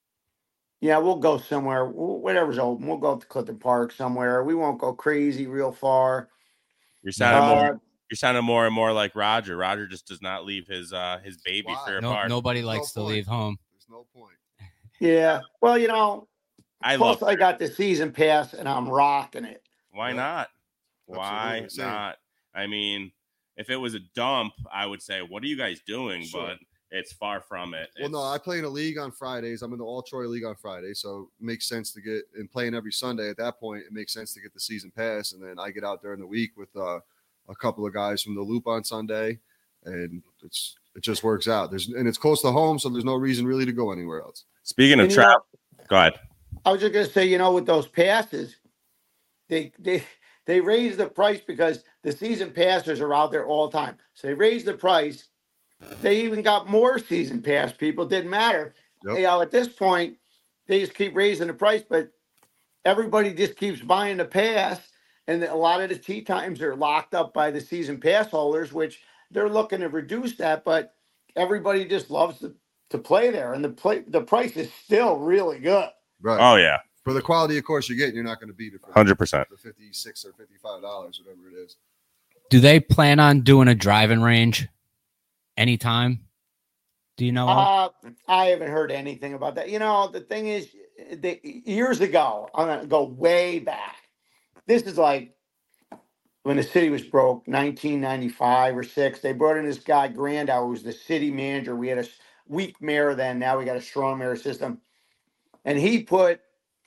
D: Yeah, we'll go somewhere, whatever's open. We'll go up to Clifton Park somewhere. We won't go crazy real far.
A: You're sounding more and more like Roger. Roger just does not leave his baby Frere Park.
E: Nobody likes to leave home.
C: There's no point.
D: Yeah. Well, I got the season pass and I'm rocking it.
A: Why not? Why not? I mean, if it was a dump, I would say, what are you guys doing? Sure. But it's far from it.
C: Well, no, I play in a league on Fridays. I'm in the All Troy League on Friday, so it makes sense to get and playing every Sunday. At that point, it makes sense to get the season pass, and then I get out during the week with a couple of guys from the Loop on Sunday, and it just works out. And it's close to home, so there's no reason really to go anywhere else.
A: Speaking of travel, go ahead.
D: I was just gonna say, with those passes, they raise the price because the season passers are out there all the time. So they raise the price. They even got more season pass people. Didn't matter. Yep. At this point, they just keep raising the price, but everybody just keeps buying the pass. And a lot of the tee times are locked up by the season pass holders, which they're looking to reduce that. But everybody just loves to play there. And the price is still really good.
C: Right.
A: Oh, yeah.
C: For the quality of course you're getting, you're not going to beat it for
A: 100%.
C: The $56 or $55, whatever it is.
E: Do they plan on doing a driving range anytime? Do you know?
D: I haven't heard anything about that. The thing is, years ago, I'm going to go way back. This is like when the city was broke, 1995 or 6. They brought in this guy, Grandau, who was the city manager. We had a weak mayor then. Now we got a strong mayor system. And he put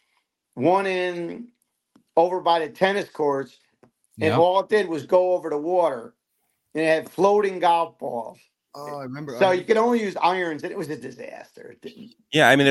D: one in over by the tennis courts, and all it did was go over the water, and it had floating golf balls.
C: Oh, I remember.
D: So you could only use irons, and it was a disaster.
A: Yeah, I mean,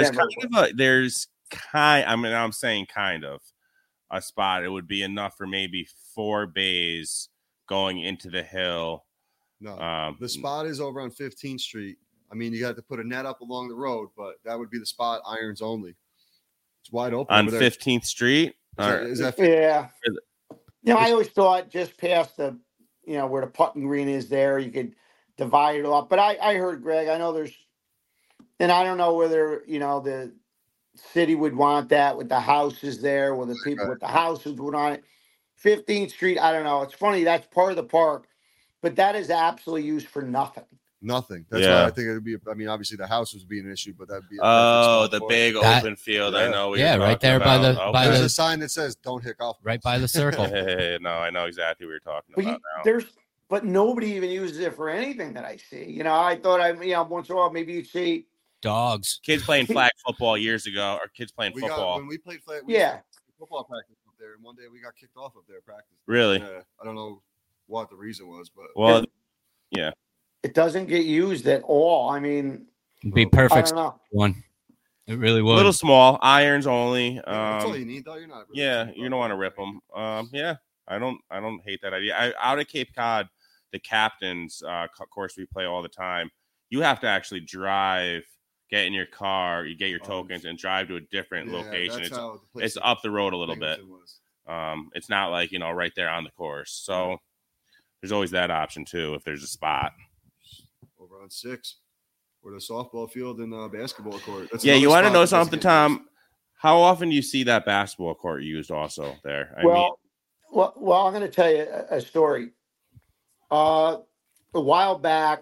A: I'm saying kind of a spot. It would be enough for maybe 4 bays going into the hill.
C: No, the spot is over on 15th Street. I mean, you got to put a net up along the road, but that would be the spot, irons only. It's wide open
A: on 15th Street.
C: Is that
D: yeah. I always thought just past the, where the putting green is there, you could divide it up. But I heard, Greg, I know and I don't know whether, the city would want that with the houses there, whether people with the houses would want it. 15th Street, I don't know. It's funny, that's part of the park, but that is absolutely used for nothing.
C: Nothing. That's why I think it would be. I mean, obviously the house would be an issue, but that'd be.
A: The big open field. I know.
E: Right there by the.
C: There's a sign that says "Don't hit golf."
E: Right by the circle.
A: No, I know exactly what you're talking about now.
D: But nobody even uses it for anything that I see. I thought once in a while maybe you'd see
E: dogs,
A: kids playing flag football years ago, or kids playing football.
C: When we played flag, football practice up there, and one day we got kicked off up there practice.
A: Really?
C: I don't know what the reason was, but
A: yeah.
D: It doesn't get used at all. I mean,
E: it'd be perfect one. It really would.
A: A little small, irons only.
C: That's all you need, though. You're not.
A: Really you don't want to rip them. I don't hate that idea. Out at Cape Cod, the captain's course we play all the time. You have to actually drive, get in your car, you get your tokens, and drive to a different location. It's up the road a little bit. It's not like right there on the course. So there's always that option too if there's a spot.
C: Over on 6, or the softball field and basketball court.
A: You want to know something, Tom? How often do you see that basketball court used also there?
D: Well, I'm going to tell you a story. A while back,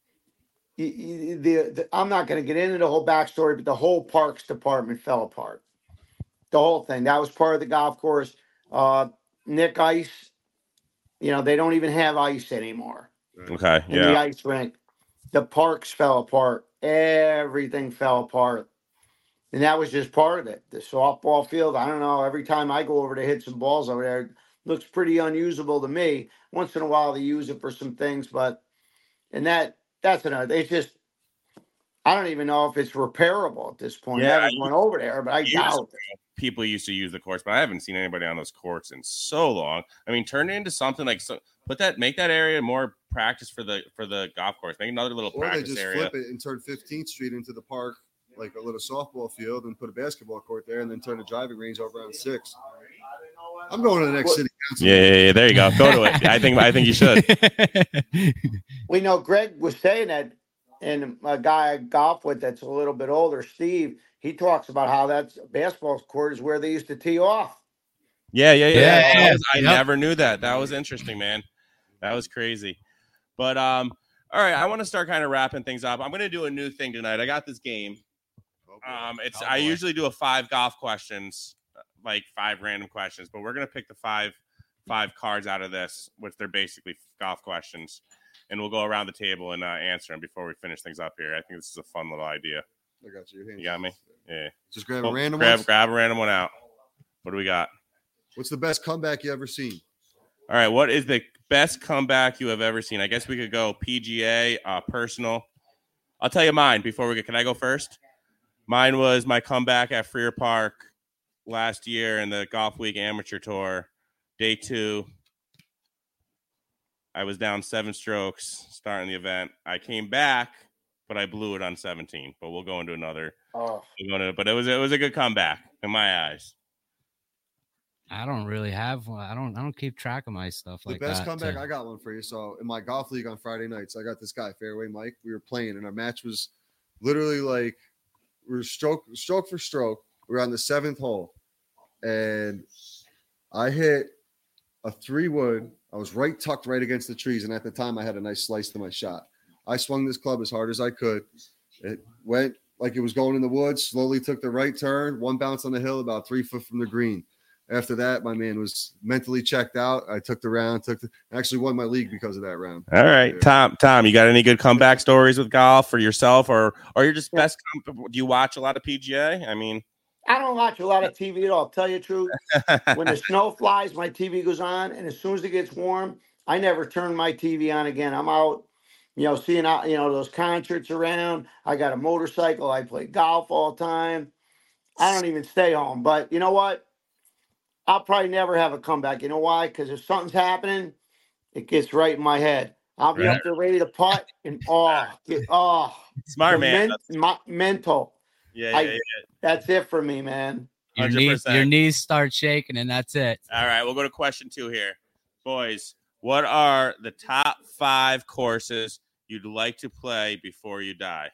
D: I'm not going to get into the whole backstory, but the whole parks department fell apart. The whole thing. That was part of the golf course. Nick Ice, they don't even have ice anymore.
A: Okay,
D: in the ice rink. The parks fell apart. Everything fell apart. And that was just part of it. The softball field, I don't know. Every time I go over to hit some balls over there, it looks pretty unusable to me. Once in a while, they use it for some things, but that's another. It's just I don't even know if it's repairable at this point.
A: Yeah,
D: I haven't went over there, but I doubt it.
A: People used to use the course, but I haven't seen anybody on those courts in so long. I mean, turn it into something like make that area more practice for the golf course. Make another little
C: Or they
A: practice
C: just
A: area.
C: flip it and turn 15th Street into the park, like a little softball field, and put a basketball court there, and then turn the driving range over on 6. I'm going to the next city council.
A: Yeah. There you go. Go to it. I think you should.
D: We know Greg was saying that, and a guy I golf with that's a little bit older, Steve, he talks about how that basketball court is where they used to tee off.
A: Yeah.
E: Yeah.
A: I never knew that. That was interesting, man. That was crazy. But all right, I want to start kind of wrapping things up. I'm going to do a new thing tonight. I got this game. I usually do a 5 golf questions, like 5 random questions, but we're going to pick the five cards out of this, which they're basically golf questions, and we'll go around the table and answer them before we finish things up here. I think this is a fun little idea.
C: I got you.
A: You got me? Yeah.
C: Just grab a random
A: grab
C: one.
A: a random one out. What do we got?
C: What's the best comeback you ever seen?
A: All right. What is the best comeback you have ever seen? I guess we could go PGA, personal. I'll tell you mine before we get. Can I go first? Mine was my comeback at Freer Park last year in the Golf Week Amateur Tour, day 2. I was down 7 strokes starting the event. I came back, but I blew it on 17. But we'll go into another. But it was a good comeback in my eyes.
E: I don't really have. I don't keep track of my stuff like that.
C: The best comeback, I got one for you. So in my golf league on Friday nights, I got this guy, Fairway Mike. We were playing, and our match was literally like we were stroke for stroke. We were on the 7th hole, and I hit a 3-wood. I was tucked right against the trees, and at the time, I had a nice slice to my shot. I swung this club as hard as I could. It went like it was going in the woods. Slowly took the right turn. One bounce on the hill, about 3 foot from the green. After that, my man was mentally checked out. I took the round, actually won my league because of that round.
A: All right. Yeah. Tom, you got any good comeback stories with golf for yourself or you're just best? Do you watch a lot of PGA? I mean,
D: I don't watch a lot of TV at all. I'll tell you the truth. When the snow flies, my TV goes on. And as soon as it gets warm, I never turn my TV on again. I'm out, seeing out, those concerts around. I got a motorcycle. I play golf all the time. I don't even stay home. But you know what? I'll probably never have a comeback. You know why? Because if something's happening, it gets right in my head. I'll be up there ready to putt and
A: smart man.
D: Mental.
A: Yeah.
D: That's it for me, man.
E: Your knees start shaking, and that's it.
A: All right, we'll go to question 2 here, boys. What are the top 5 courses you'd like to play before you die?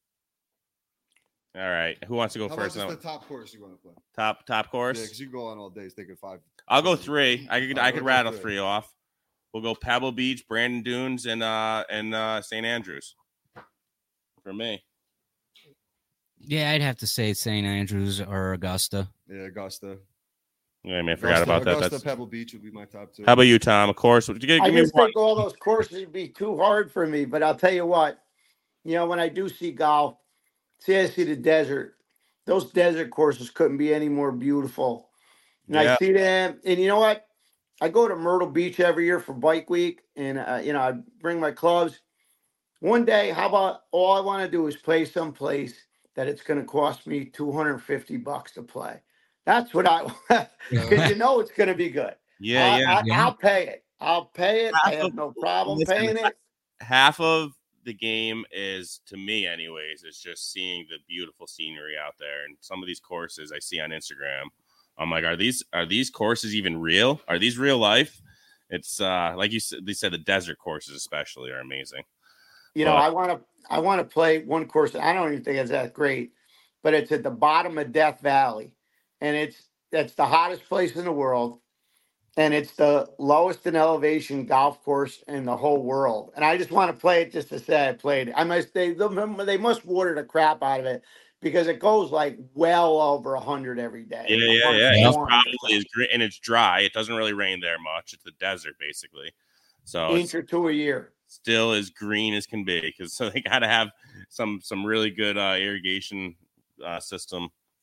A: All right. Who wants to go first?
C: What's the top course you want to play?
A: Top course?
C: Yeah, because you go on all day thinking 5.
A: I'll go 3. I could rattle 3 off. We'll go Pebble Beach, Brandon Dunes, and St. Andrews. For me.
E: Yeah, I'd have to say St. Andrews or Augusta.
C: Yeah, Augusta.
A: Yeah, I forgot about that.
C: Augusta, Pebble Beach would be my top 2.
A: How about you, Tom? Of course.
D: I just think all those courses would be too hard for me, but I'll tell you what. When I do see golf, I see the desert. Those desert courses couldn't be any more beautiful. And I see them. And you know what? I go to Myrtle Beach every year for Bike Week, and I bring my clubs. One day, how about all I want to do is play someplace that it's going to cost me $250 to play. That's what I want, because it's going to be good.
A: Yeah.
D: I'll pay it. I have no problem paying it.
A: Half of the game is, to me anyways, is just seeing the beautiful scenery out there. And some of these courses I see on Instagram, I'm like, are these courses even real? Are these real life? It's like you said, they said the desert courses especially are amazing.
D: I want to play one course. I don't even think it's that great, but it's at the bottom of Death Valley, and that's the hottest place in the world. And it's the lowest in elevation golf course in the whole world. And I just want to play it just to say I played it. They must water the crap out of it because it goes like well over 100 every day.
A: Yeah. It's probably is green and it's dry. It doesn't really rain there much. It's a desert basically. So
D: inch or 2 a year.
A: Still as green as can be, because so they got to have some really good irrigation system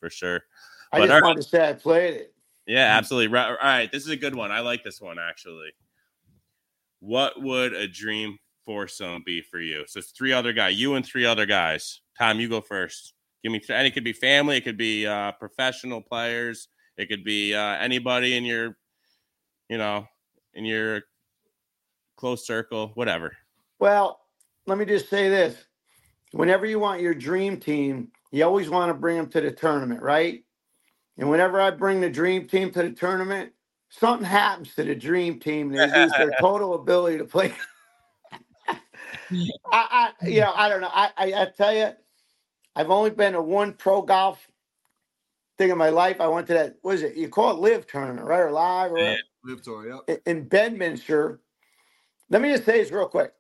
A: for sure.
D: I
A: But
D: just wanted to say I played it.
A: yeah, absolutely. All right, this is a good one. I like this one actually. What would a dream foursome be for you? So it's 3 other guys, you and 3 other guys. Tom, you go first. Give me, and it could be family, it could be professional players, it could be anybody in your, in your close circle, whatever.
D: Well, let me just say this. Whenever you want your dream team, you always want to bring them to the tournament, right? And whenever I bring the dream team to the tournament, something happens to the dream team. They lose their total ability to play. I don't know. I tell you, I've only been to one pro golf thing in my life. I went to that, what is it? You call it Live tournament, right? Or Live or
C: Yeah, Live Tour, yep.
D: in Bedminster. Let me just say this real quick.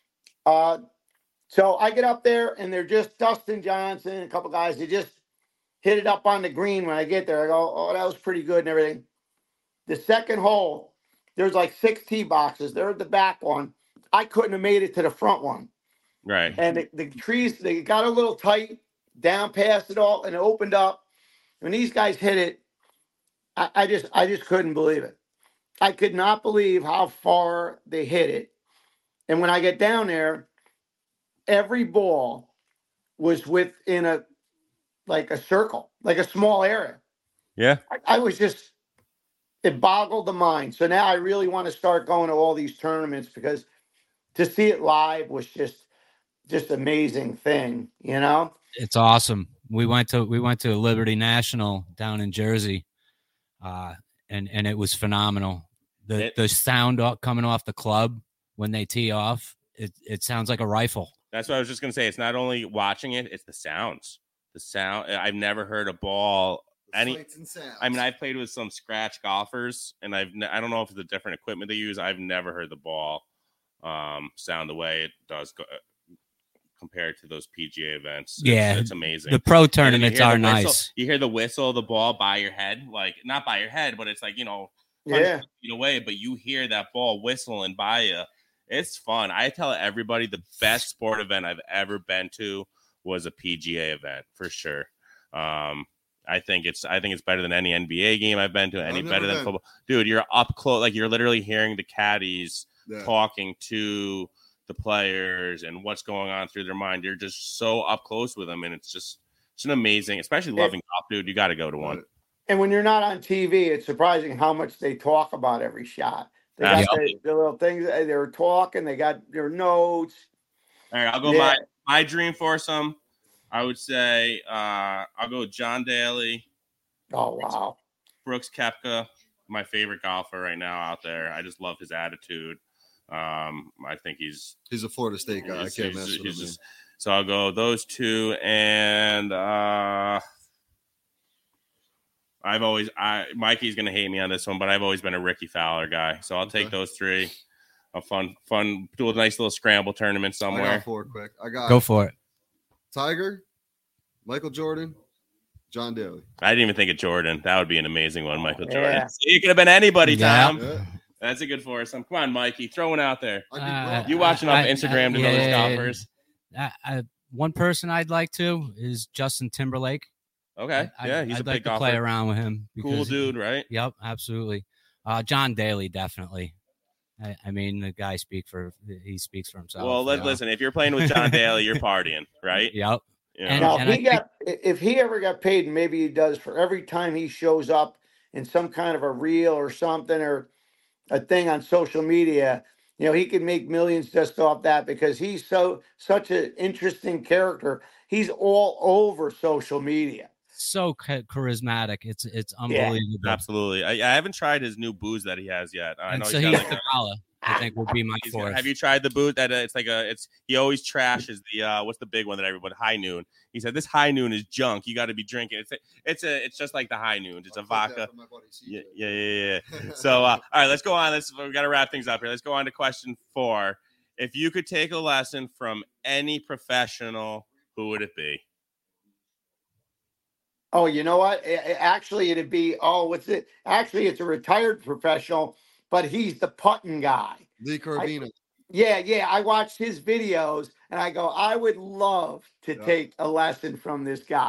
D: So I get up there and they're just Dustin Johnson, a couple guys. They just hit it up on the green. When I get there, I go, oh, that was pretty good and everything. The second hole, there's like 6 tee boxes. They're at the back one. I couldn't have made it to the front one.
A: Right.
D: And the trees, they got a little tight down past it all, and it opened up. When these guys hit it, I just couldn't believe it. I could not believe how far they hit it. And when I get down there, every ball was within a circle, like a small area.
A: Yeah.
D: I was just, it boggled the mind. So now I really want to start going to all these tournaments because to see it live was just amazing thing,
E: It's awesome. We went to Liberty National down in Jersey, and it was phenomenal. The sound coming off the club when they tee off, it sounds like a rifle.
A: That's what I was just gonna say. It's not only watching it; it's the sounds. The sound. I've never heard a ball. I mean, I've played with some scratch golfers, and I don't know if it's the different equipment they use. I've never heard the ball sound the way it does compared to those PGA events. It's amazing.
E: The pro tournaments are nice.
A: You hear the whistle of the ball by your head, like not by your head, but it's like feet away. But you hear that ball whistling by you. It's fun. I tell everybody the best sport event I've ever been to was a PGA event for sure. I think it's better than any NBA game I've been to. Better than football, dude. You're up close, like you're literally hearing the caddies talking to the players and what's going on through their mind. You're just so up close with them, and it's an amazing, especially loving golf, dude. You got to go to one.
D: And when you're not on TV, it's surprising how much they talk about every shot. They got the little things they were talking. They got their notes.
A: All right, I'll go my dream foursome. I would say I'll go John Daly.
D: Oh, wow.
A: Brooks Koepka, my favorite golfer right now out there. I just love his attitude. I think he's a
C: Florida State guy. I can't mess with him.
A: So I'll go those 2, and Mikey's gonna hate me on this one, but I've always been a Ricky Fowler guy. So I'll take those 3. A fun, do a nice little scramble tournament somewhere.
C: I got 4 quick.
E: Go for it.
C: Tiger, Michael Jordan, John Daly.
A: I didn't even think of Jordan. That would be an amazing one, Michael Jordan. It could have been anybody, Tom. Yeah. That's a good foursome. Come on, Mikey, throw one out there. You watching off Instagram to know those golfers?
E: One person I'd like to is Justin Timberlake.
A: Okay, he's a big golfer.
E: Play around with him.
A: Cool dude, right?
E: Yep, absolutely. John Daly, definitely. I mean, the guy speaks for himself.
A: Well, listen, if you're playing with John Daly, you're partying, right?
E: Yep.
A: Yeah.
D: Now, if he ever got paid, and maybe he does, for every time he shows up in some kind of a reel or something or a thing on social media, he could make millions just off that because he's such an interesting character. He's all over social media.
E: So charismatic. It's unbelievable.
A: Yeah, absolutely. I haven't tried his new booze that he has yet. I know
E: so he's the Gala, I think would be my fourth.
A: Have you tried the booze that he always trashes the what's the big one that everybody, High Noon. He said this High Noon is junk. You got to be drinking. It's just like the High Noon. It's a vodka. Yeah. So all right, let's go on. We got to wrap things up here. Let's go on to question 4. If you could take a lesson from any professional, who would it be?
D: Oh, you know what? Actually, it'd be, what's it? Actually, it's a retired professional, but he's the putting guy.
C: Lee Corvino.
D: Yeah. I watched his videos, and I go, I would love to take a lesson from this guy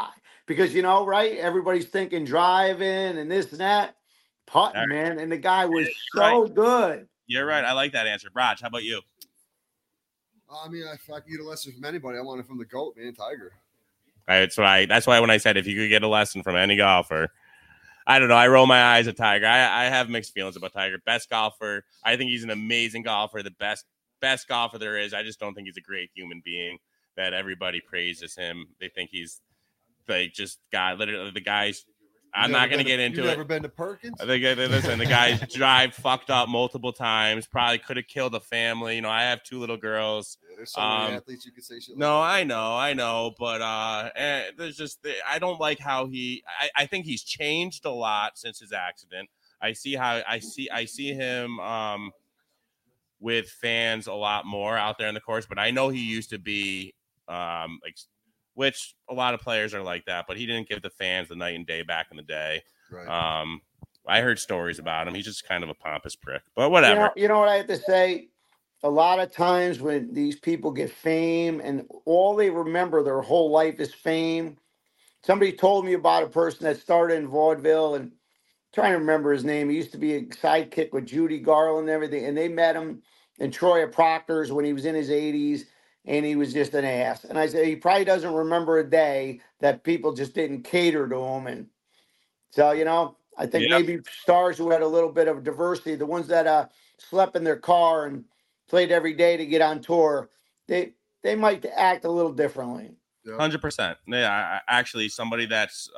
D: because right, everybody's thinking driving and this and that, putting,
A: Right.
D: man, and the guy was
A: Right.
D: so good.
A: You're right. I like that answer. Raj, how about you?
C: I mean, if I could get a lesson from anybody, I want it from the GOAT, man, Tiger.
A: That's why when I said if you could get a lesson from any golfer, I don't know. I roll my eyes at Tiger. I have mixed feelings about Tiger. Best golfer. I think he's an amazing golfer. The best golfer there is. I just don't think he's a great human being that everybody praises him. They think he's like just God. Literally, the guy's. I'm not going to get into it.
C: You've never been to Perkins?
A: I think, listen, the guy's drive fucked up multiple times. Probably could have killed a family. I have 2 little girls.
C: Yeah, there's so many athletes you could say shit.
A: No, I know, but there's just I don't like how I think he's changed a lot since his accident. I see him with fans a lot more out there in the course, but I know he used to be which a lot of players are like that, but he didn't give the fans the night and day back in the day.
C: Right.
A: I heard stories about him. He's just kind of a pompous prick, but whatever.
D: You know what I have to say? A lot of times when these people get fame and all they remember their whole life is fame. Somebody told me about a person that started in vaudeville, and I'm trying to remember his name. He used to be a sidekick with Judy Garland and everything, and they met him in Troy Proctor's when he was in his 80s. And he was just an ass. And I said, he probably doesn't remember a day that people just didn't cater to him. And so, I think maybe stars who had a little bit of diversity, the ones that slept in their car and played every day to get on tour, they might act a little differently.
A: 100%. Yeah, actually, somebody that's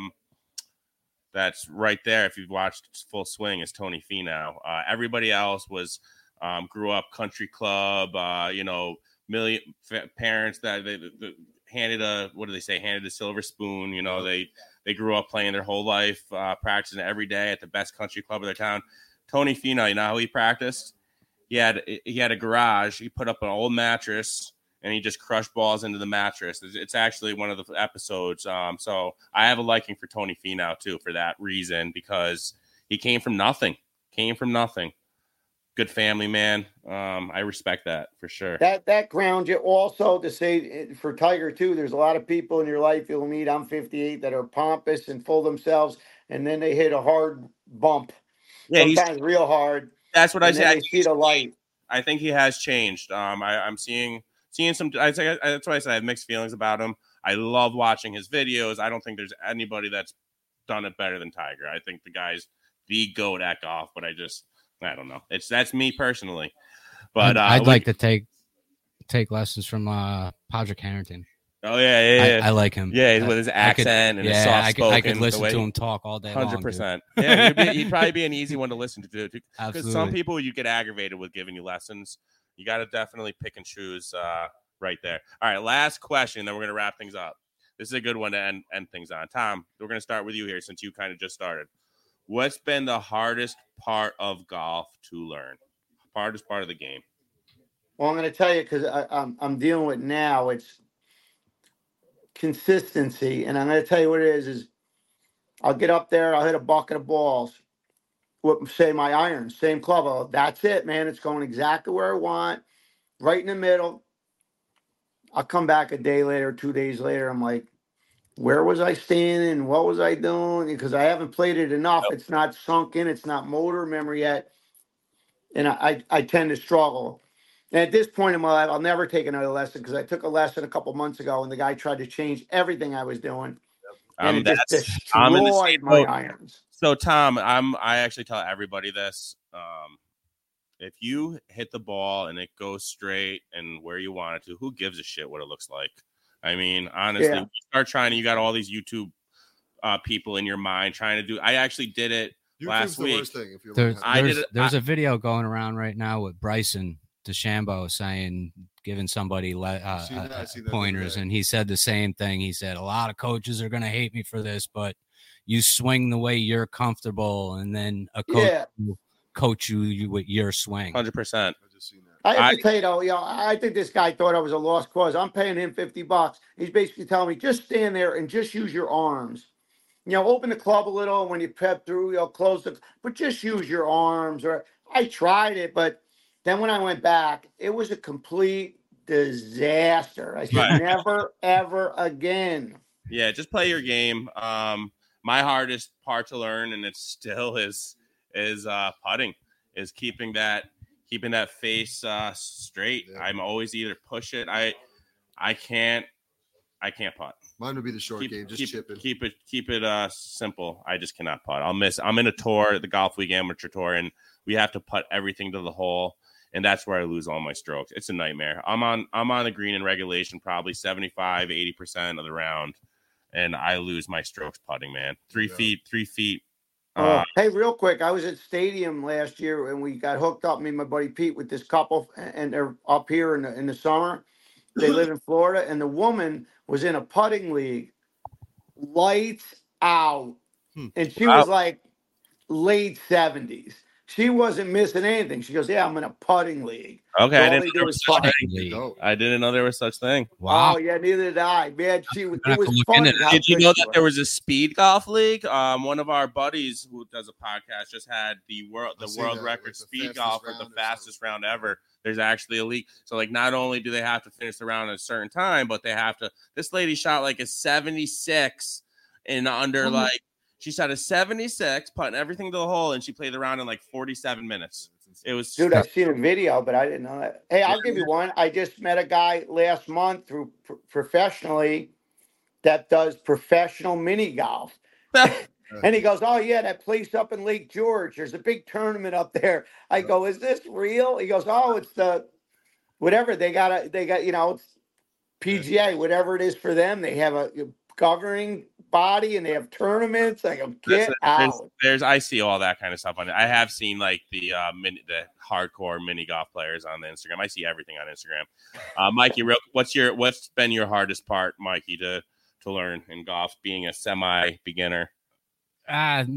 A: right there, if you've watched Full Swing, is Tony Finau. Everybody else was grew up country club, million parents that they handed a silver spoon. They grew up playing their whole life, practicing every day at the best country club of their town. Tony Finau, you know how he practiced? He had a garage. He put up an old mattress and he just crushed balls into the mattress. It's actually one of the episodes. So I have a liking for Tony Finau too for that reason, because he came from nothing. Good family man. I respect that for sure.
D: That grounds you. Also, to say for Tiger too, there's a lot of people in your life you'll meet. I'm 58 that are pompous and full of themselves, and then they hit a hard bump. Yeah, sometimes real hard.
A: That's what I say.
D: I see the light.
A: I think he has changed. I'm seeing some. That's why I said I have mixed feelings about him. I love watching his videos. I don't think there's anybody that's done it better than Tiger. I think the guy's the GOAT at golf, but I don't know. That's me personally, but
E: I'd like to take lessons from Padraig Harrington.
A: Oh yeah.
E: I like him.
A: Yeah, with his accent and his soft spoken.
E: I could listen to him talk all day.
A: 100%. Yeah, he'd probably be an easy one to listen to. Because some people you get aggravated with giving you lessons. You got to definitely pick and choose right there. All right, last question, then we're gonna wrap things up. This is a good one to end things on. Tom, we're gonna start with you here since you kind of just started. What's been the hardest part of golf to learn? Hardest part of the game?
D: Well, I'm going to tell you because I'm dealing with now. It's consistency, and I'm going to tell you what it is I'll get up there, I'll hit a bucket of balls with, say, my irons, same club. That's it, man. It's going exactly where I want, right in the middle. I'll come back a day later, 2 days later. I'm like, where was I standing? What was I doing? Because I haven't played it enough. It's not sunk in. It's not motor memory yet. And I tend to struggle. And at this point in my life, I'll never take another lesson because I took a lesson a couple months ago and the guy tried to change everything I was doing. And it just destroyed my irons.
A: So, Tom, I actually tell everybody this. If you hit the ball and it goes straight and where you want it to, who gives a shit what it looks like? I mean, honestly, you start trying to, you got all these YouTube people in your mind trying to do. I actually did it last week.
C: Worst thing if you're
E: there's a video going around right now with Bryson DeChambeau saying, giving somebody pointers, and he said the same thing. He said, a lot of coaches are going to hate me for this, but you swing the way you're comfortable, and then a coach will coach you with your swing.
A: 100%.
D: I have to tell you, though, I think this guy thought I was a lost cause. I'm paying him $50. He's basically telling me, just stand there and just use your arms. Open the club a little when you pep through, close the, but just use your arms. Or I tried it, but then when I went back, it was a complete disaster. I said, never, ever again.
A: Yeah, just play your game. My hardest part to learn, and it still is putting, is keeping that face straight.
C: Yeah.
A: I'm always either push it. I can't putt.
C: Mine would be the short game, just chipping.
A: Keep it simple. I just cannot putt. I'm in a tour, the Golf Week Amateur Tour, and we have to putt everything to the hole, and that's where I lose all my strokes. It's a nightmare. I'm on the green in regulation probably 75-80% of the round, and I lose my strokes putting, man. 3 feet.
D: Hey, real quick, I was at Stadium last year, and we got hooked up, me and my buddy Pete, with this couple, and they're up here in the summer. They live in Florida, and the woman was in a putting league, lights out, and she was like late 70s. She wasn't missing anything. She goes, "Yeah, I'm in a putting league."
A: Okay,
D: So
A: I
D: all
A: didn't
D: they
A: know
D: do
A: there was
D: is
A: such
D: putt.
A: thing. I didn't know there was such thing.
E: Wow.
D: Oh yeah, neither did I. Man, it
E: have
D: was
E: to look
D: fun.
E: into that.
D: how
A: Did you
D: good
A: know
D: she
A: that
D: was.
A: there was a speed golf league? One of our buddies who does a podcast just had the world
C: I've seen
A: record
C: that, like the
A: speed
C: fastest
A: golf with
C: round
A: the
C: or
A: fastest round ever. There's actually a league. So like, not only do they have to finish the round at a certain time, but they have to. This lady shot like a 76 in under like she shot a 76, putting everything to the hole, and she played the round in like 47 minutes. It was
D: Dude, I've seen a video, but I didn't know that. Hey, I'll give you one. I just met a guy last month through professionally that does professional mini golf. And he goes, "Oh yeah, that place up in Lake George. There's a big tournament up there." I go, "Is this real?" He goes, "Oh, it's the whatever they got, it's PGA, whatever it is for them. They have a governing body and they have tournaments." I go, "Get out."
A: I see all that kind of stuff on it. I have seen like the hardcore mini golf players on the Instagram. I see everything on Instagram. Mikey, what's been your hardest part, Mikey, to learn in golf, being a semi beginner?
E: I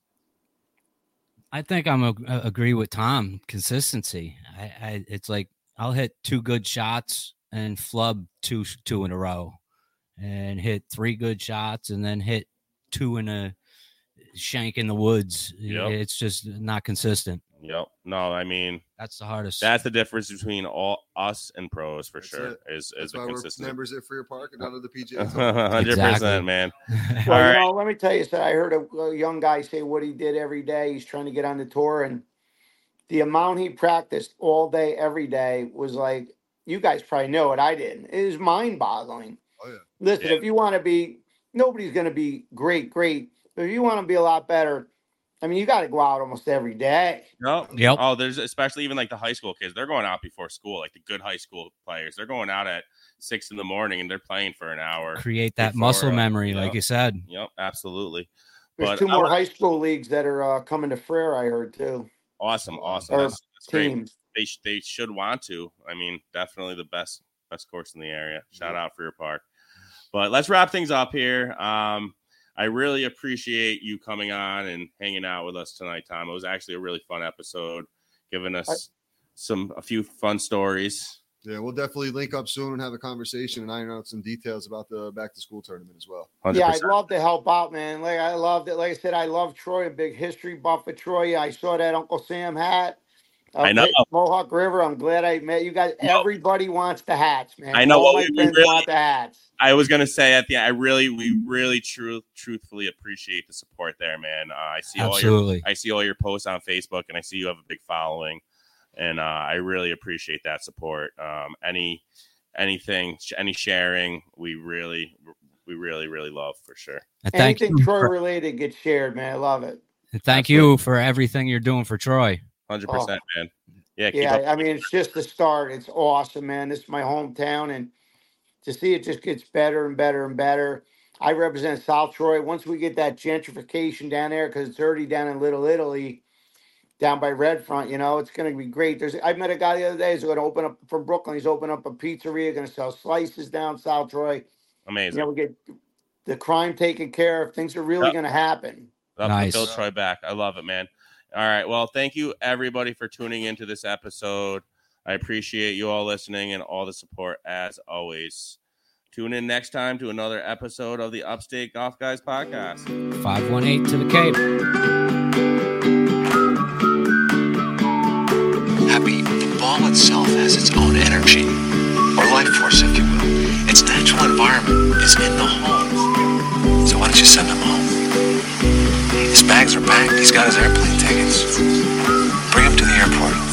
E: think agree with Tom. Consistency. It's like I'll hit 2 good shots and flub two in a row, and hit 3 good shots and then hit 2 in a shank in the woods.
A: Yep.
E: It's just not consistent.
A: Yep. No, I mean
E: That's the hardest.
A: that's the difference between all us and pros for
C: That's
A: sure.
C: it.
A: Is
C: That's
A: the
C: why we're
A: consistency.
C: members at Freer Park and out of the PGA.
A: 100%,
E: Exactly.
A: man.
D: Well,
A: All right.
D: let me tell you something. I heard a young guy say what he did every day. He's trying to get on the tour, and the amount he practiced all day, every day was like, you guys probably know it. I didn't. It is mind-boggling.
C: Oh yeah.
D: Listen,
A: Yeah.
D: if you want to be, nobody's going to be great. But if you want to be a lot better, I mean, you got to go out almost every day.
E: Yep.
A: Oh, there's especially even like the high school kids. They're going out before school, like the good high school players. They're going out at 6 a.m. and they're playing for an hour.
E: Create that
A: before,
E: muscle memory,
A: yeah.
E: like you said.
A: Yep, absolutely.
D: There's
A: But
D: 2 more high school leagues that are coming to Frere, I heard, too.
A: Awesome.
D: Or
A: That's great.
D: teams.
A: They should want to. I mean, definitely the best course in the area. Shout out for your park. But let's wrap things up here. I really appreciate you coming on and hanging out with us tonight, Tom. It was actually a really fun episode, giving us a few fun stories.
C: Yeah, we'll definitely link up soon and have a conversation and iron out some details about the back to school tournament as well.
A: 100%.
D: Yeah, I'd love to help out, man. Like I loved it. Like I said, I love Troy, a big history buff of Troy. I saw that Uncle Sam hat.
A: I know.
D: Mohawk River. I'm glad I met you guys. Everybody wants the hats, man.
A: I know.
D: All
A: Well,
D: my
A: we
D: friends
A: really-
D: want the hats.
A: I was gonna say at the end, we really truthfully appreciate the support there, man. I see
E: Absolutely.
A: all your posts on Facebook, and I see you have a big following, and I really appreciate that support. Any sharing, we really love for sure.
E: And thank
D: Anything
E: you.
D: Troy related gets shared, man. I love it.
E: And thank you for everything you're doing for Troy.
A: 100%, man. Yeah, keep
D: Yeah,
A: up.
D: I mean, it's just the start. It's awesome, man. This is my hometown, and to see it just gets better and better and better. I represent South Troy. Once we get that gentrification down there, because it's already down in Little Italy, down by Redfront, it's going to be great. I met a guy the other day who's going to open up from Brooklyn. He's opening up a pizzeria, going to sell slices down South Troy.
A: Amazing.
D: We get the crime taken care of. Things are really going to happen.
E: Nice.
A: Build Troy back. I love it, man. All right. Well, thank you everybody for tuning into this episode. I appreciate you all listening and all the support as always. Tune in next time to another episode of the Upstate Golf Guys podcast.
E: 518 to the Cape.
F: Happy, the ball itself has its own energy, or life force, if you will. Its natural environment is in the hole. you send him home. His bags are packed. He's got his airplane tickets. Bring him to the airport.